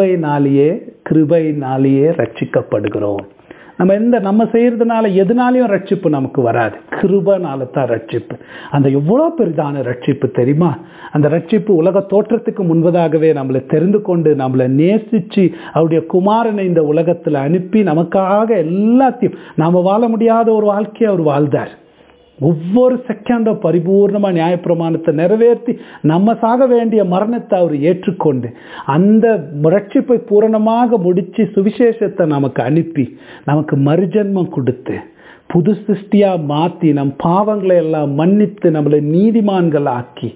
கிருபையினாலேயே ரட்சிக்கப்படுகிறோம். நம்ம செய்யறதுனால எதுனாலையும் ரட்சிப்பு நமக்கு வராது. கிருபைனால தான் ரட்சிப்பு. அந்த எவ்வளோ பெரிதான ரட்சிப்பு தெரியுமா? அந்த ரட்சிப்பு உலக தோற்றத்துக்கு முன்பதாகவே நம்மளை தெரிந்து கொண்டு நம்மளை நேசிச்சு அவருடைய குமாரனை இந்த உலகத்தில் அனுப்பி நமக்காக எல்லாத்தையும், நாம வாழ முடியாத ஒரு வாழ்க்கையை அவர் வாழ்ந்தார். ஒவ்வொரு செகண்டும் பரிபூர்ணமா நியாயப்பிரமாணத்தை நிறைவேற்றி நம்ம சாக வேண்டிய மரணத்தை அவர் ஏற்றுக்கொண்டு அந்த ரட்சிப்பை பூரணமாக முடிச்சு சுவிசேஷத்தை நமக்கு அனுப்பி நமக்கு மறுஜன்மம் கொடுத்து புது சிருஷ்டியா மாற்றி நம் பாவங்களை எல்லாம் மன்னித்து நம்மளை நீதிமான்கள்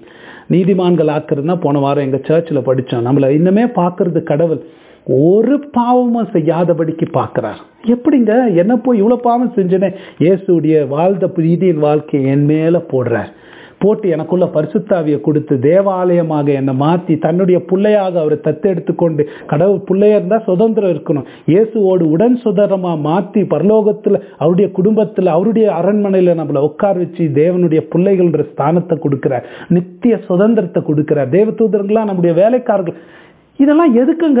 ஆக்குறதுனா போன வாரம் எங்க சர்ச்சில் படித்தோம். நம்மளை இன்னுமே பார்க்கறது கடவுள் ஒரு பாவமும் செய்யாதபடிக்கு பார்க்கிறார். எப்படிங்க என்ன போய் இவ்வளவு பாவம் செஞ்சேனே, இயேசுடைய வாழ்ந்த நீதியின் வாழ்க்கையை என் மேல போட்டு எனக்குள்ள பரிசுத்தாவியை கொடுத்து தேவாலயமாக என்னை மாற்றி தன்னுடைய பிள்ளையாக அவரை தத்தெடுத்துக்கொண்டு, கடவுள் பிள்ளையா இருந்தா சுதந்திரம் இருக்கணும், இயேசுவோடு உடன் சுதந்திரமா மாற்றி பரலோகத்துல அவருடைய குடும்பத்துல அவருடைய அரண்மனையில நம்மளை உட்கார வச்சு தேவனுடைய பிள்ளைகள்ன்ற ஸ்தானத்தை கொடுக்கிறார், நித்திய சுதந்திரத்தை கொடுக்கிறார். தேவதூதர்கள்லாம் நம்முடைய வேலைக்காரர்கள். இதெல்லாம் எதுக்குங்க?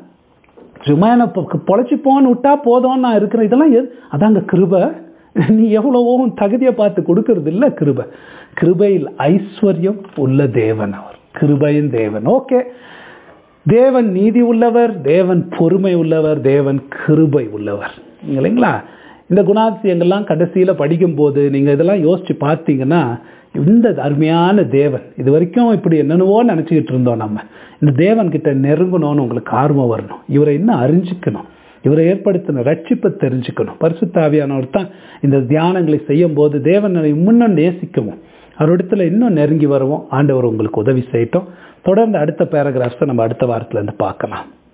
சும்மா என்ன பொழைச்சிப்போன்னு விட்டா போதும் நான் இருக்கிறேன். இதெல்லாம் அதாங்க கிருபை. நீ எவ்வளவோ தகுதியை பார்த்து கொடுக்கறது இல்லை. கிருபையில் ஐஸ்வர்யம் உள்ள தேவன் அவர், கிருபையின் தேவன். ஓகே, தேவன் நீதி உள்ளவர், தேவன் பொறுமை உள்ளவர், தேவன் கிருபை உள்ளவர் இல்லைங்களா? இந்த குணாதிசயங்கள்லாம் கடைசியில படிக்கும் போது நீங்க இதெல்லாம் யோசிச்சு பார்த்தீங்கன்னா, இந்த அருமையான தேவன், இது வரைக்கும் இப்படி என்னென்னவோ நினைச்சுக்கிட்டு இருந்தோம், நம்ம இந்த தேவன் கிட்ட நெருங்கணும்னு உங்களுக்கு ஆர்வம் வரணும். இவரை இன்னும் அறிஞ்சிக்கணும், இவரை ஏற்படுத்தின ரட்சிப்பை தெரிஞ்சுக்கணும். பரிசுத்த ஆவியானவர் தான் இந்த தியானங்களை செய்யும் போது தேவனை முன்னும் நேசிக்கவும் அவரிடத்துல இன்னும் நெருங்கி வருவோம். ஆண்டவர் உங்களுக்கு உதவி செய்யட்டும். தொடர்ந்து அடுத்த பேராகிராஃப்ஸை நம்ம அடுத்த வாரத்துல இருந்து பார்க்கலாம்.